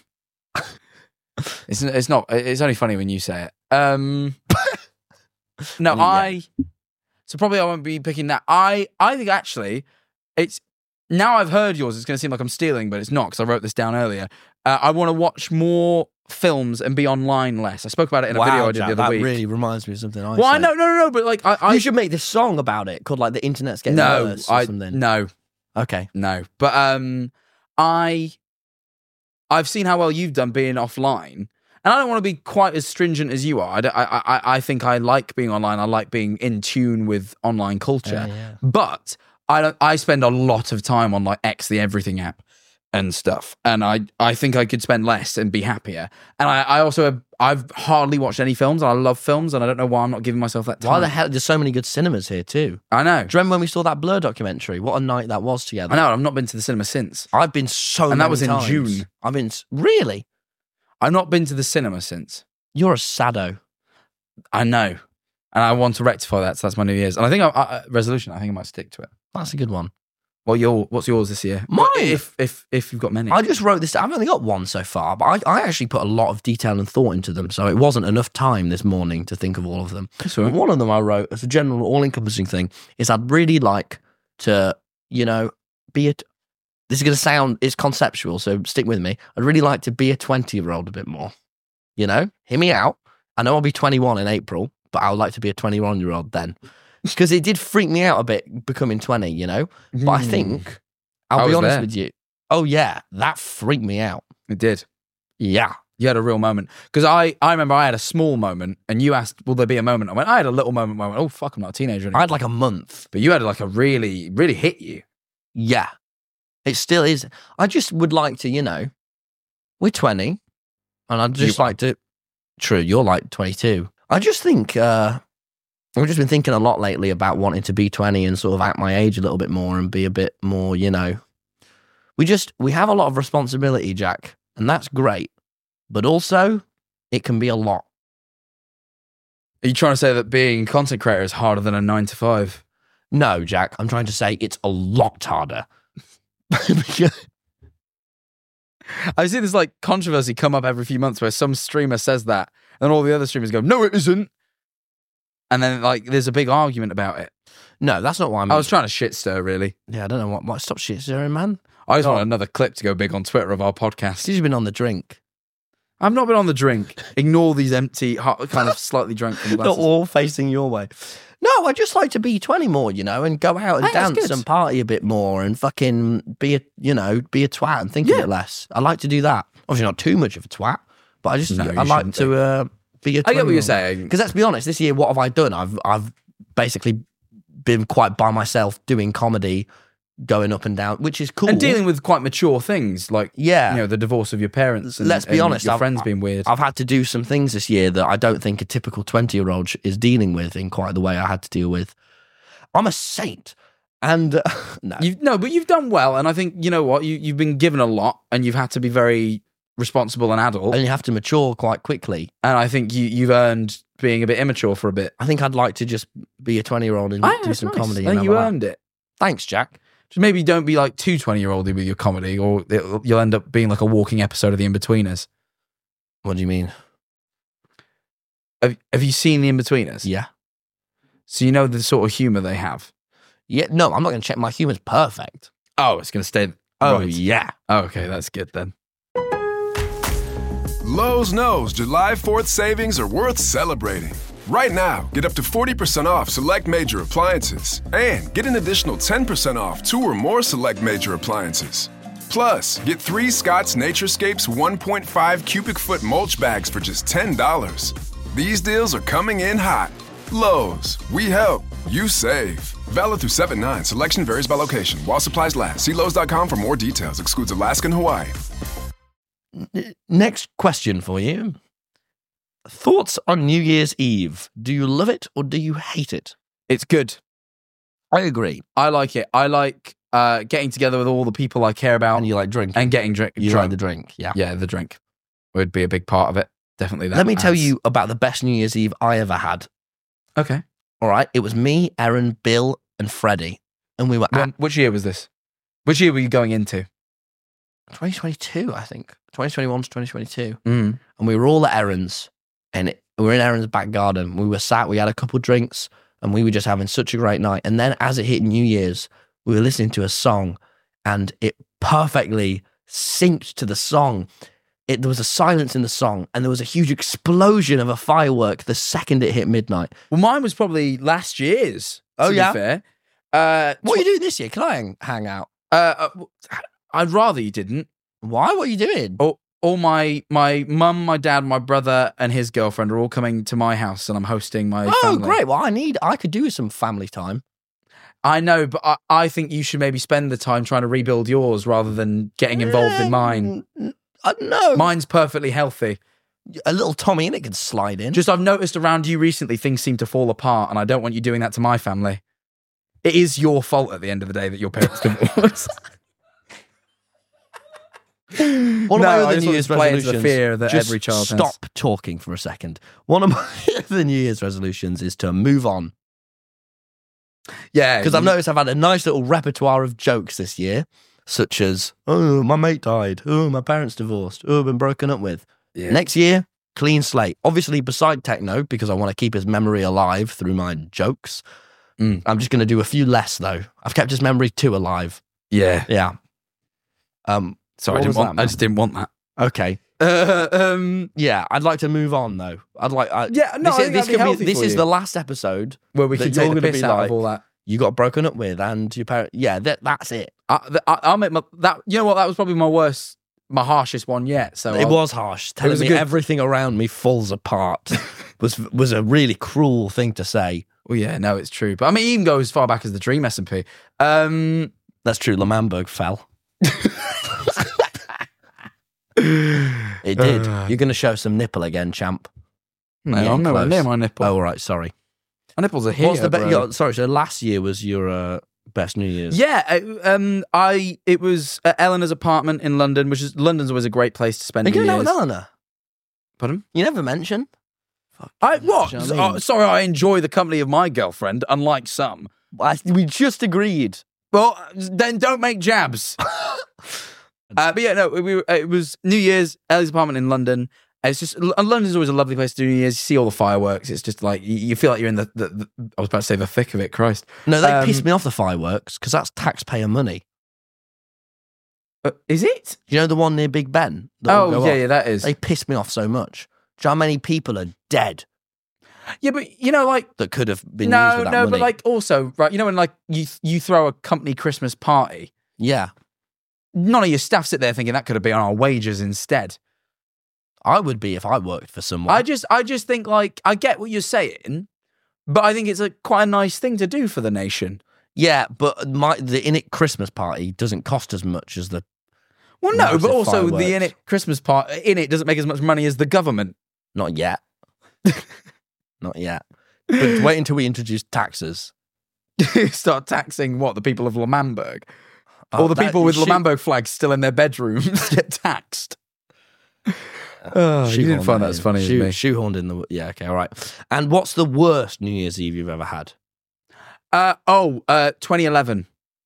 Speaker 3: It's it's not. It's only funny when you say it. Um, no,
Speaker 2: Yeah.
Speaker 3: I. So probably I won't be picking that. I I think actually, it's now I've heard yours. It's going to seem like I'm stealing, but it's not because I wrote this down earlier. Uh, I want to watch more films and be online less. I spoke about it in a
Speaker 2: wow,
Speaker 3: video I did
Speaker 2: Jack,
Speaker 3: the other
Speaker 2: that
Speaker 3: week.
Speaker 2: really reminds me of something I
Speaker 3: well, I
Speaker 2: said.
Speaker 3: know, no, no, no, but like I, I
Speaker 2: You should make this song about it called like "The Internet's Getting
Speaker 3: no,
Speaker 2: Worse" or
Speaker 3: I
Speaker 2: something.
Speaker 3: no,
Speaker 2: Okay.
Speaker 3: no, but um, I I've seen how well you've done being offline. And I don't want to be quite as stringent as you are. I, don't- I, I, I think I like being online. I like being in tune with online culture.
Speaker 2: Yeah, yeah.
Speaker 3: But I don't. I spend a lot of time on like X, the Everything app, and stuff. And I, I think I could spend less and be happier. And I, I also have, I've hardly watched any films. And I love films, and I don't know why I'm not giving myself that time.
Speaker 2: Why the hell? There's so many good cinemas here too.
Speaker 3: I know.
Speaker 2: Do you remember when we saw that Blur documentary? What a night that was together.
Speaker 3: I know. I've not been to the cinema since.
Speaker 2: I've been so.
Speaker 3: And that
Speaker 2: many
Speaker 3: was in
Speaker 2: times.
Speaker 3: June.
Speaker 2: I've been s- really.
Speaker 3: I've not been to the cinema since.
Speaker 2: You're a sado.
Speaker 3: I know. And I want to rectify that, so that's my New Year's. And I think I, I, resolution. I think I might stick to it.
Speaker 2: That's a good one.
Speaker 3: Well, your what's yours this year?
Speaker 2: Mine?
Speaker 3: If if if you've got many.
Speaker 2: I just wrote this. I've only got one so far, but I, I actually put a lot of detail and thought into them, so it wasn't enough time this morning to think of all of them.
Speaker 3: That's all right.
Speaker 2: One of them I wrote as a general, all-encompassing thing is I'd really like to, you know, be a. This is going to sound it's conceptual, so stick with me. I'd really like to be a twenty-year-old a bit more. You know, hear me out. I know I'll be twenty-one in April, but I would like to be a twenty-one-year-old then. Because it did freak me out a bit becoming twenty, you know? But I think, I'll
Speaker 3: I
Speaker 2: be
Speaker 3: was
Speaker 2: honest
Speaker 3: there.
Speaker 2: with you. Oh, yeah, that freaked me out.
Speaker 3: It did.
Speaker 2: Yeah.
Speaker 3: You had a real moment. Because I, I remember I had a small moment, and you asked, will there be a moment? I went, I had a little moment where I went, oh, fuck, I'm not a teenager anymore.
Speaker 2: I had like a month.
Speaker 3: But you had like a really, really hit you.
Speaker 2: Yeah. It still is. I just would like to, you know, we're twenty, and I'd just
Speaker 3: You-
Speaker 2: like to, true, you're like twenty-two. I just think, uh, I've just been thinking a lot lately about wanting to be twenty and sort of act my age a little bit more and be a bit more, you know. We just, we have a lot of responsibility, Jack, and that's great. But also, it can be a lot.
Speaker 3: Are you trying to say that being a content creator is harder than a nine to five?
Speaker 2: No, Jack, I'm trying to say it's a lot harder.
Speaker 3: I see this like controversy come up every few months where some streamer says that, and then all the other streamers go, no, it isn't. And then like there's a big argument about it.
Speaker 2: No, that's not what I mean.
Speaker 3: I was trying to shit stir, really.
Speaker 2: yeah, I don't know what, what stop shit stirring, man.
Speaker 3: I just
Speaker 2: Oh.
Speaker 3: want another clip to go big on Twitter of our podcast.
Speaker 2: You've been on the drink.
Speaker 3: I've not been on the drink. Ignore these empty, hot, kind of slightly drunk from the
Speaker 2: Not
Speaker 3: glasses.
Speaker 2: all facing your way. No, I just like to be twenty more, you know, and go out and
Speaker 3: Hey, that's
Speaker 2: dance
Speaker 3: good.
Speaker 2: and party a bit more and fucking be a, you know, be a twat and think
Speaker 3: Yeah.
Speaker 2: of it less. I like to do that. Obviously not too much of a twat, but I just,
Speaker 3: No, you
Speaker 2: I like
Speaker 3: shouldn't
Speaker 2: to uh, be a
Speaker 3: I get what you're
Speaker 2: twenty-year-old.
Speaker 3: saying.
Speaker 2: Because let's be honest, this year, what have I done? I've, I've basically been quite by myself doing comedy, going up and down, which is cool.
Speaker 3: And dealing with quite mature things like,
Speaker 2: Yeah.
Speaker 3: you know, the divorce of your parents. And,
Speaker 2: Let's be
Speaker 3: and
Speaker 2: honest,
Speaker 3: your
Speaker 2: I've-
Speaker 3: friends being weird.
Speaker 2: I've had to do some things this year that I don't think a typical twenty-year-old sh- is dealing with in quite the way I had to deal with. I'm a saint. And uh, no.
Speaker 3: You've, no, but you've done well, and I think you know what you you've been given a lot, and you've had to be very responsible and adult,
Speaker 2: and you have to mature quite quickly.
Speaker 3: and I think you you've earned being a bit immature for a bit.
Speaker 2: I think I'd like to just be a twenty-year-old and
Speaker 3: Ah,
Speaker 2: do
Speaker 3: that's
Speaker 2: some
Speaker 3: nice.
Speaker 2: comedy.
Speaker 3: I
Speaker 2: and
Speaker 3: think
Speaker 2: have
Speaker 3: you
Speaker 2: a laugh.
Speaker 3: earned it.
Speaker 2: Thanks, Jack.
Speaker 3: Just maybe don't be like too twenty-year-oldy with your comedy, or it'll, you'll end up being like a walking episode of The In-Betweeners.
Speaker 2: What do you mean?
Speaker 3: Have, have you seen The In-Betweeners?
Speaker 2: Yeah.
Speaker 3: So you know the sort of humour they have.
Speaker 2: Yeah, no, I'm not going to check. My humor's perfect.
Speaker 3: Oh, it's going to stay.
Speaker 2: Oh,
Speaker 3: right.
Speaker 2: yeah.
Speaker 3: Oh, okay, that's good then.
Speaker 1: Lowe's knows July fourth savings are worth celebrating. Right now, get up to forty percent off select major appliances and get an additional ten percent off two or more select major appliances. Plus, get three Scott's Naturescapes one point five cubic foot mulch bags for just ten dollars. These deals are coming in hot. Lowe's, we help, you save. Valid through seven nine. Selection varies by location. While supplies last. See Lowe's dot com for more details. Excludes Alaska and Hawaii.
Speaker 2: Next question for you. Thoughts on New Year's Eve? Do you love it or do you hate it?
Speaker 3: It's good.
Speaker 2: I agree.
Speaker 3: I like it. I like uh, getting together with all the people I care about
Speaker 2: And you like drink.
Speaker 3: and getting drink.
Speaker 2: you
Speaker 3: drunk.
Speaker 2: like the drink. Yeah.
Speaker 3: Yeah, the drink would be a big part of it. Definitely that.
Speaker 2: Let me tell
Speaker 3: adds-
Speaker 2: you about the best New Year's Eve I ever had.
Speaker 3: Okay.
Speaker 2: All right. It was me, Aaron, Bill, and Freddie. And we were at
Speaker 3: When, which year was this? Which year were you going into?
Speaker 2: twenty twenty-two, I think. twenty twenty-one to twenty twenty-two.
Speaker 3: Mm.
Speaker 2: And we were all at Aaron's. And it, we were in Aaron's back garden. We were sat, we had a couple drinks, and we were just having such a great night. And then as it hit New Year's, we were listening to a song, and it perfectly synced to the song. It, there was a silence in the song, and there was a huge explosion of a firework the second it hit midnight.
Speaker 3: Well, mine was probably last year's.
Speaker 2: Oh,
Speaker 3: to be
Speaker 2: yeah?
Speaker 3: fair. Uh,
Speaker 2: What are you doing this year? Can I hang, hang out?
Speaker 3: uh, uh, w- I'd rather you didn't.
Speaker 2: Why? What are you doing?
Speaker 3: All, all my my mum, my dad, my brother, and his girlfriend are all coming to my house, and I'm hosting my.
Speaker 2: Oh,
Speaker 3: family.
Speaker 2: great. Well, I need, I could do with some family time.
Speaker 3: I know, but I, I think you should maybe spend the time trying to rebuild yours rather than getting involved in mine.
Speaker 2: Mm, uh, no.
Speaker 3: Mine's perfectly healthy.
Speaker 2: A little Tommy in it can slide in.
Speaker 3: Just I've noticed around you recently things seem to fall apart, and I don't want you doing that to my family. It is your fault at the end of the day that your parents divorced.
Speaker 2: One
Speaker 3: No,
Speaker 2: of my
Speaker 3: I
Speaker 2: other
Speaker 3: just
Speaker 2: New
Speaker 3: want
Speaker 2: Year's
Speaker 3: to play into
Speaker 2: resolutions.
Speaker 3: the fear that
Speaker 2: just
Speaker 3: every child has.
Speaker 2: stop talking for a second. One of my other New Year's resolutions is to move on.
Speaker 3: Yeah,
Speaker 2: Because I've noticed I've had a nice little repertoire of jokes this year, such as, oh, my mate died. Oh, my parents divorced. Oh, I've been broken up with.
Speaker 3: Yeah.
Speaker 2: Next year, clean slate. Obviously, beside techno, because I want to keep his memory alive through my jokes.
Speaker 3: Mm.
Speaker 2: I'm just going to do a few less, though. I've kept his memory too alive.
Speaker 3: Yeah.
Speaker 2: Yeah. Um.
Speaker 3: Sorry, I
Speaker 2: What
Speaker 3: didn't
Speaker 2: was
Speaker 3: want.
Speaker 2: that,
Speaker 3: I just didn't want that.
Speaker 2: Okay.
Speaker 3: Uh, um,
Speaker 2: Yeah, I'd like to move on, though. I'd like. I,
Speaker 3: Yeah, no,
Speaker 2: this
Speaker 3: I
Speaker 2: is,
Speaker 3: think
Speaker 2: this
Speaker 3: that'd be
Speaker 2: could
Speaker 3: healthy
Speaker 2: This
Speaker 3: for
Speaker 2: is
Speaker 3: you.
Speaker 2: the last episode
Speaker 3: where we
Speaker 2: that
Speaker 3: can
Speaker 2: you're
Speaker 3: take the
Speaker 2: gonna
Speaker 3: piss
Speaker 2: be
Speaker 3: out
Speaker 2: like-
Speaker 3: of all that.
Speaker 2: you got broken up with, and your parents. Yeah, that that's it.
Speaker 3: I, th- I, I'll make my that. You know what? That was probably my worst, my harshest one yet. So
Speaker 2: It
Speaker 3: I'll-
Speaker 2: was harsh. Telling
Speaker 3: was a
Speaker 2: me
Speaker 3: good-
Speaker 2: everything around me falls apart was was a really cruel thing to say.
Speaker 3: Well, yeah, no, it's true. But I mean, he even go as far back as the Dream S and P. Um,
Speaker 2: That's true. Lamanberg fell. It did.
Speaker 3: Uh.
Speaker 2: You're going to show some nipple again, champ.
Speaker 3: no,
Speaker 2: Yeah,
Speaker 3: I'm nowhere
Speaker 2: close.
Speaker 3: near my nipple.
Speaker 2: Oh, all right. Sorry.
Speaker 3: My nipples are here.
Speaker 2: What's the be-
Speaker 3: bro.
Speaker 2: your- Sorry. So last year was your uh, best New Year's.
Speaker 3: Yeah, uh, um, I it was at Eleanor's apartment in London, which is London's always a great place to spend
Speaker 2: Are you
Speaker 3: New
Speaker 2: going out
Speaker 3: Year's.
Speaker 2: with Eleanor?
Speaker 3: Pardon?
Speaker 2: You never mentioned.
Speaker 3: I what?
Speaker 2: Do you know what I mean?
Speaker 3: Oh, sorry, I enjoy the company of my girlfriend, unlike some.
Speaker 2: I, we just agreed.
Speaker 3: Well, then don't make jabs. uh, but yeah, no, we were, it was New Year's, Ellie's apartment in London. It's just and London's always a lovely place to do New Year's. You see all the fireworks. It's just like you, you feel like you're in the, the, the. I was about to say the thick of it. Christ,
Speaker 2: No, they
Speaker 3: Um,
Speaker 2: pissed me off the fireworks because that's taxpayer money.
Speaker 3: uh, is it?
Speaker 2: You know the one near Big Ben? that will
Speaker 3: Oh
Speaker 2: go
Speaker 3: yeah,
Speaker 2: off?
Speaker 3: yeah, that is.
Speaker 2: They pissed me off so much. Do you know how many people are dead
Speaker 3: yeah, but you know, like
Speaker 2: that could have been used
Speaker 3: no,
Speaker 2: with
Speaker 3: no,
Speaker 2: that money?
Speaker 3: but like also, right? You know, when like you you throw a company Christmas party,
Speaker 2: yeah,
Speaker 3: none of your staff sit there thinking that could have been on our wages instead.
Speaker 2: I would be if I worked for someone.
Speaker 3: I just, I just think like I get what you're saying, but I think it's a quite a nice thing to do for the nation.
Speaker 2: yeah, but my the In It Christmas party doesn't cost as much as the.
Speaker 3: Well, no,
Speaker 2: Massive
Speaker 3: but also
Speaker 2: fireworks.
Speaker 3: the in it Christmas part in it doesn't make as much money as the government.
Speaker 2: Not yet. Not yet. But wait until we introduce taxes.
Speaker 3: Start taxing what the people of Lamanberg,
Speaker 2: Oh,
Speaker 3: or the
Speaker 2: that-
Speaker 3: people with
Speaker 2: shoot-
Speaker 3: Lamanberg flags still in their bedrooms get taxed. Oh, you didn't
Speaker 2: shoehorn
Speaker 3: find that
Speaker 2: in.
Speaker 3: as funny
Speaker 2: Shoe-
Speaker 3: as me.
Speaker 2: Shoehorned in the. Yeah, okay, all right. And what's the worst New Year's Eve you've ever had?
Speaker 3: Uh, oh, uh, twenty eleven,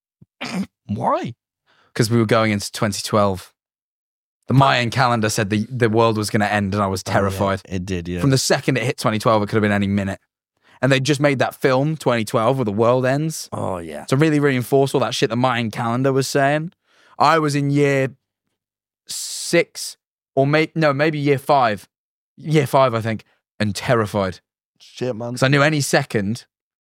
Speaker 2: Why?
Speaker 3: because we were going into twenty twelve. The Mayan calendar said the, the world was going to end, and I was terrified.
Speaker 2: Oh, yeah, it did, yeah.
Speaker 3: From the second it hit twenty twelve, it could have been any minute. And they just made that film, twenty twelve, where the world ends.
Speaker 2: oh, yeah.
Speaker 3: To really reinforce all that shit the Mayan calendar was saying. I was in year six, or may, no, maybe year five. Year five, I think, and terrified.
Speaker 2: Shit, man.
Speaker 3: Because I knew any second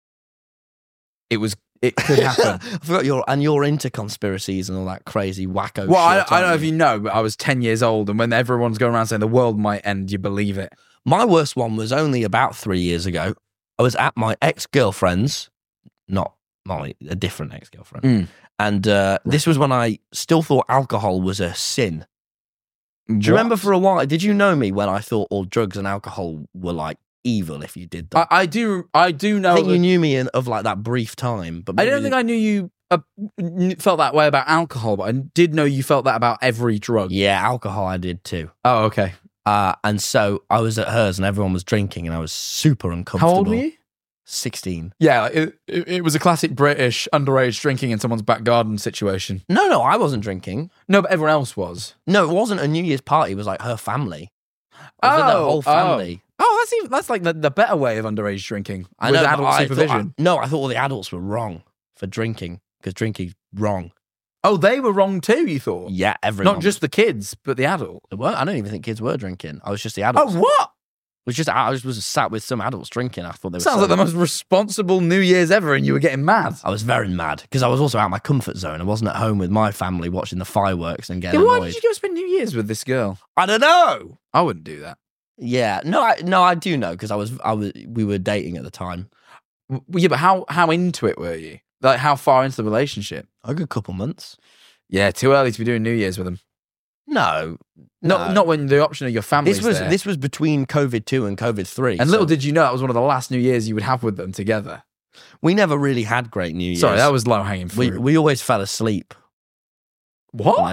Speaker 3: it was it could happen.
Speaker 2: I forgot you're and you're into conspiracies and all that crazy wacko
Speaker 3: Well, I,
Speaker 2: shit.
Speaker 3: I don't know
Speaker 2: aren't
Speaker 3: if you know, but I was ten years old, and when everyone's going around saying the world might end, you believe it.
Speaker 2: My worst one was only about three years ago. I was at my ex-girlfriend's, not my, a different ex-girlfriend.
Speaker 3: Mm.
Speaker 2: And uh, this was when I still thought alcohol was a sin. Do you remember for a while, did you know me when I thought all drugs and alcohol were like evil if you did them?
Speaker 3: I, I do. I do know.
Speaker 2: I think
Speaker 3: that-
Speaker 2: you knew me in, of like that brief time. But
Speaker 3: I
Speaker 2: maybe
Speaker 3: don't think I knew you uh, kn- felt that way about alcohol, but I did know you felt that about every drug.
Speaker 2: Yeah, alcohol I did too.
Speaker 3: Oh, okay.
Speaker 2: Uh, and so I was at hers and everyone was drinking and I was super uncomfortable.
Speaker 3: How old were you?
Speaker 2: sixteen.
Speaker 3: Yeah, it, it, it was a classic British underage drinking in someone's back garden situation.
Speaker 2: No, no, I wasn't drinking.
Speaker 3: No, but everyone else was.
Speaker 2: No, it wasn't a New Year's party. It was like her family. I was with their whole family.
Speaker 3: Oh, oh that's even, that's like the, the better way of underage drinking.
Speaker 2: I
Speaker 3: with
Speaker 2: know, but
Speaker 3: adult
Speaker 2: I
Speaker 3: supervision.
Speaker 2: Thought, I, no, I thought all the adults were wrong for drinking because drinking's wrong.
Speaker 3: Oh, they were wrong too, you thought?
Speaker 2: Yeah, everyone.
Speaker 3: Not just the kids, but the adult.
Speaker 2: They weren't. I don't even think kids were drinking. I was just the adults.
Speaker 3: Oh, what?
Speaker 2: It was just I was, was sat with some adults drinking. I thought they were.
Speaker 3: Sounds like the most responsible New Year's ever, and you were getting mad.
Speaker 2: I was very mad because I was also out of my comfort zone. I wasn't at home with my family watching the fireworks and getting
Speaker 3: Yeah, why
Speaker 2: annoyed.
Speaker 3: did you go spend New Year's with this girl?
Speaker 2: I don't know.
Speaker 3: I wouldn't do that.
Speaker 2: Yeah, no, I, no, I do know because I was, I was, we were dating at the time.
Speaker 3: W- Yeah, but how how into it were you? Like, how far into the relationship?
Speaker 2: A good couple months.
Speaker 3: Yeah, too early to be doing New Year's with them.
Speaker 2: No,
Speaker 3: Not
Speaker 2: no.
Speaker 3: not when the option of your family.
Speaker 2: This was
Speaker 3: there.
Speaker 2: this was between COVID two and COVID three.
Speaker 3: And little did you know that was one of the last New Year's you would have with them together.
Speaker 2: we never really had great New Year's.
Speaker 3: Sorry, that was low hanging
Speaker 2: we
Speaker 3: fruit.
Speaker 2: we always fell asleep.
Speaker 3: what?
Speaker 2: You know?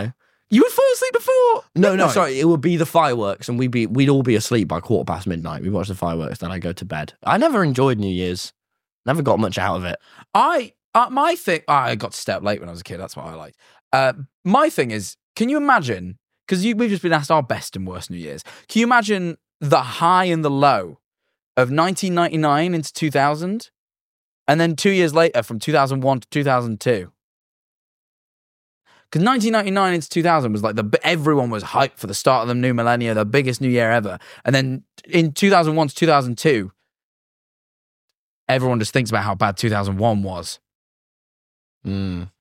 Speaker 3: You would fall asleep before?
Speaker 2: No, no,
Speaker 3: midnight?
Speaker 2: sorry. It would be the fireworks, and we'd be we'd all be asleep by quarter past midnight. We watch the fireworks, then I go to bed. I never enjoyed New Year's. Never got much out of it.
Speaker 3: I, uh, my thing, I got to stay up late when I was a kid. That's what I liked. Uh, my thing is, can you imagine, because we've just been asked our best and worst New Year's. Can you imagine the high and the low of nineteen ninety-nine into two thousand? And then two years later from two thousand one to two thousand two? Because nineteen ninety-nine into two thousand was like, the everyone was hyped for the start of the new millennia, the biggest new year ever. And then in two thousand one to two thousand two, everyone just thinks about how bad two thousand one was.
Speaker 2: Mm.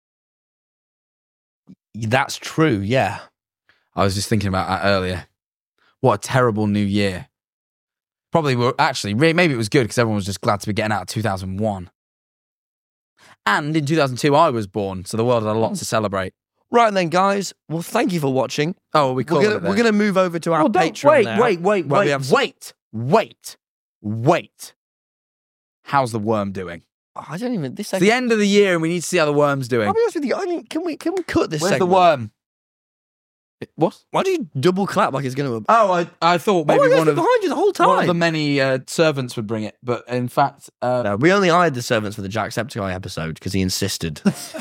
Speaker 2: That's true, yeah.
Speaker 3: I was just thinking about that earlier. What a terrible new year. Probably were actually, maybe it was good because everyone was just glad to be getting out of two thousand one. And in two thousand two, I was born, so the world had a lot to celebrate.
Speaker 2: Right then, guys. Well, thank you for watching.
Speaker 3: Oh, we
Speaker 2: We're gonna, we're gonna move over to our
Speaker 3: well,
Speaker 2: Patreon
Speaker 3: wait,
Speaker 2: now.
Speaker 3: wait, wait,
Speaker 2: where we
Speaker 3: wait,
Speaker 2: have some-
Speaker 3: wait, wait, wait. How's the worm doing?
Speaker 2: Oh, I don't even. This
Speaker 3: It's
Speaker 2: segment,
Speaker 3: the end of the year, and we need to see how the worm's doing.
Speaker 2: I'll be honest with you. I mean, can we can we cut this?
Speaker 3: Where's
Speaker 2: segment?
Speaker 3: the worm? What?
Speaker 2: Why do you double clap like it's going to?
Speaker 3: Oh, I, I thought maybe
Speaker 2: oh, my
Speaker 3: one
Speaker 2: God,
Speaker 3: of
Speaker 2: behind you the whole time.
Speaker 3: one of the many uh, servants would bring it, but in fact, uh,
Speaker 2: No, we only hired the servants for the Jacksepticeye episode because he insisted.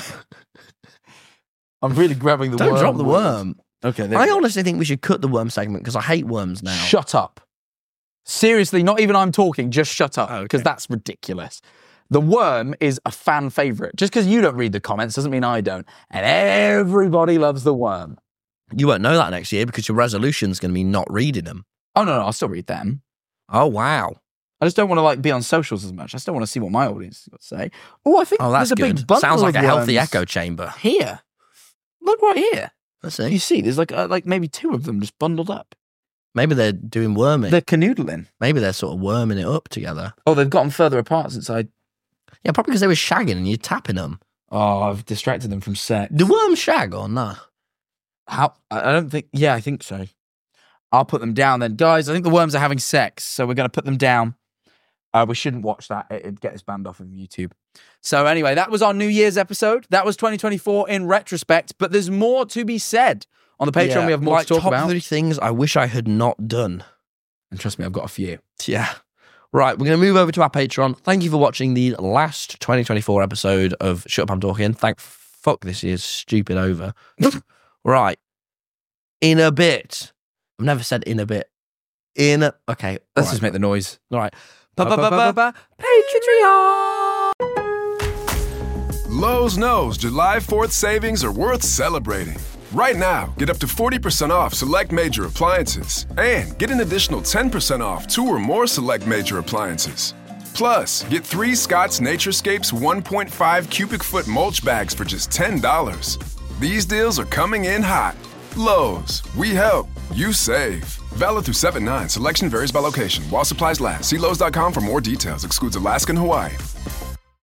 Speaker 3: I'm really grabbing the
Speaker 2: Don't
Speaker 3: worm.
Speaker 2: drop the
Speaker 3: word.
Speaker 2: worm.
Speaker 3: Okay, there
Speaker 2: I
Speaker 3: we go.
Speaker 2: honestly think we should cut the worm segment because I hate worms now.
Speaker 3: Shut up. Seriously, not even I'm talking, just shut up,
Speaker 2: Oh, okay.
Speaker 3: because that's ridiculous. The worm is a fan favourite. Just because you don't read the comments doesn't mean I don't. And everybody loves the worm.
Speaker 2: You won't know that next year because your resolution's going to be not reading them.
Speaker 3: Oh, no, no, I'll still read them.
Speaker 2: Oh, wow.
Speaker 3: I just don't want to like be on socials as much. I still want to see what my audience has got to say. Oh, I think
Speaker 2: Oh, that's
Speaker 3: there's a
Speaker 2: good.
Speaker 3: big bundle
Speaker 2: Sounds like
Speaker 3: of
Speaker 2: a healthy
Speaker 3: worms
Speaker 2: echo chamber.
Speaker 3: here. Look right here.
Speaker 2: Let's
Speaker 3: You
Speaker 2: see.
Speaker 3: see, there's like uh, like maybe two of them just bundled up.
Speaker 2: Maybe they're doing worming.
Speaker 3: They're canoodling.
Speaker 2: Maybe they're sort of worming it up together.
Speaker 3: Oh, they've gotten further apart since I.
Speaker 2: Yeah, probably because they were shagging and you're tapping them.
Speaker 3: Oh, I've distracted them from sex.
Speaker 2: Do worms shag or not?
Speaker 3: How? I I don't think. Yeah, I think so. I'll put them down then, guys. I think the worms are having sex, so we're going to put them down. Uh, we shouldn't watch that; it'd get us banned off of YouTube. So anyway, that was our New Year's episode. That was twenty twenty-four in retrospect. But there's more to be said on the Patreon.
Speaker 2: Yeah,
Speaker 3: We have more
Speaker 2: like
Speaker 3: to talk
Speaker 2: top
Speaker 3: about.
Speaker 2: three things I wish I had not done.
Speaker 3: And trust me, I've got a few.
Speaker 2: Yeah. Right, we're going to move over to our Patreon. Thank you for watching the last twenty twenty-four episode of Shut Up, I'm Talking. Thank fuck this is stupid over. Right. In a bit. I've never said in a bit. In a... Okay.
Speaker 3: Let's
Speaker 2: all
Speaker 3: just
Speaker 2: right.
Speaker 3: make the noise.
Speaker 2: All right.
Speaker 3: Ba-ba-ba-ba-ba. Patreon.
Speaker 1: Lowe's knows July fourth savings are worth celebrating. Right now, get up to forty percent off select major appliances and get an additional ten percent off two or more select major appliances. Plus, get three Scott's Naturescapes one point five cubic foot mulch bags for just ten dollars. These deals are coming in hot. Lowe's, we help, you save. Valid through seven nine. Selection varies by location. While supplies last. See Lowe's dot com for more details. Excludes Alaska and Hawaii.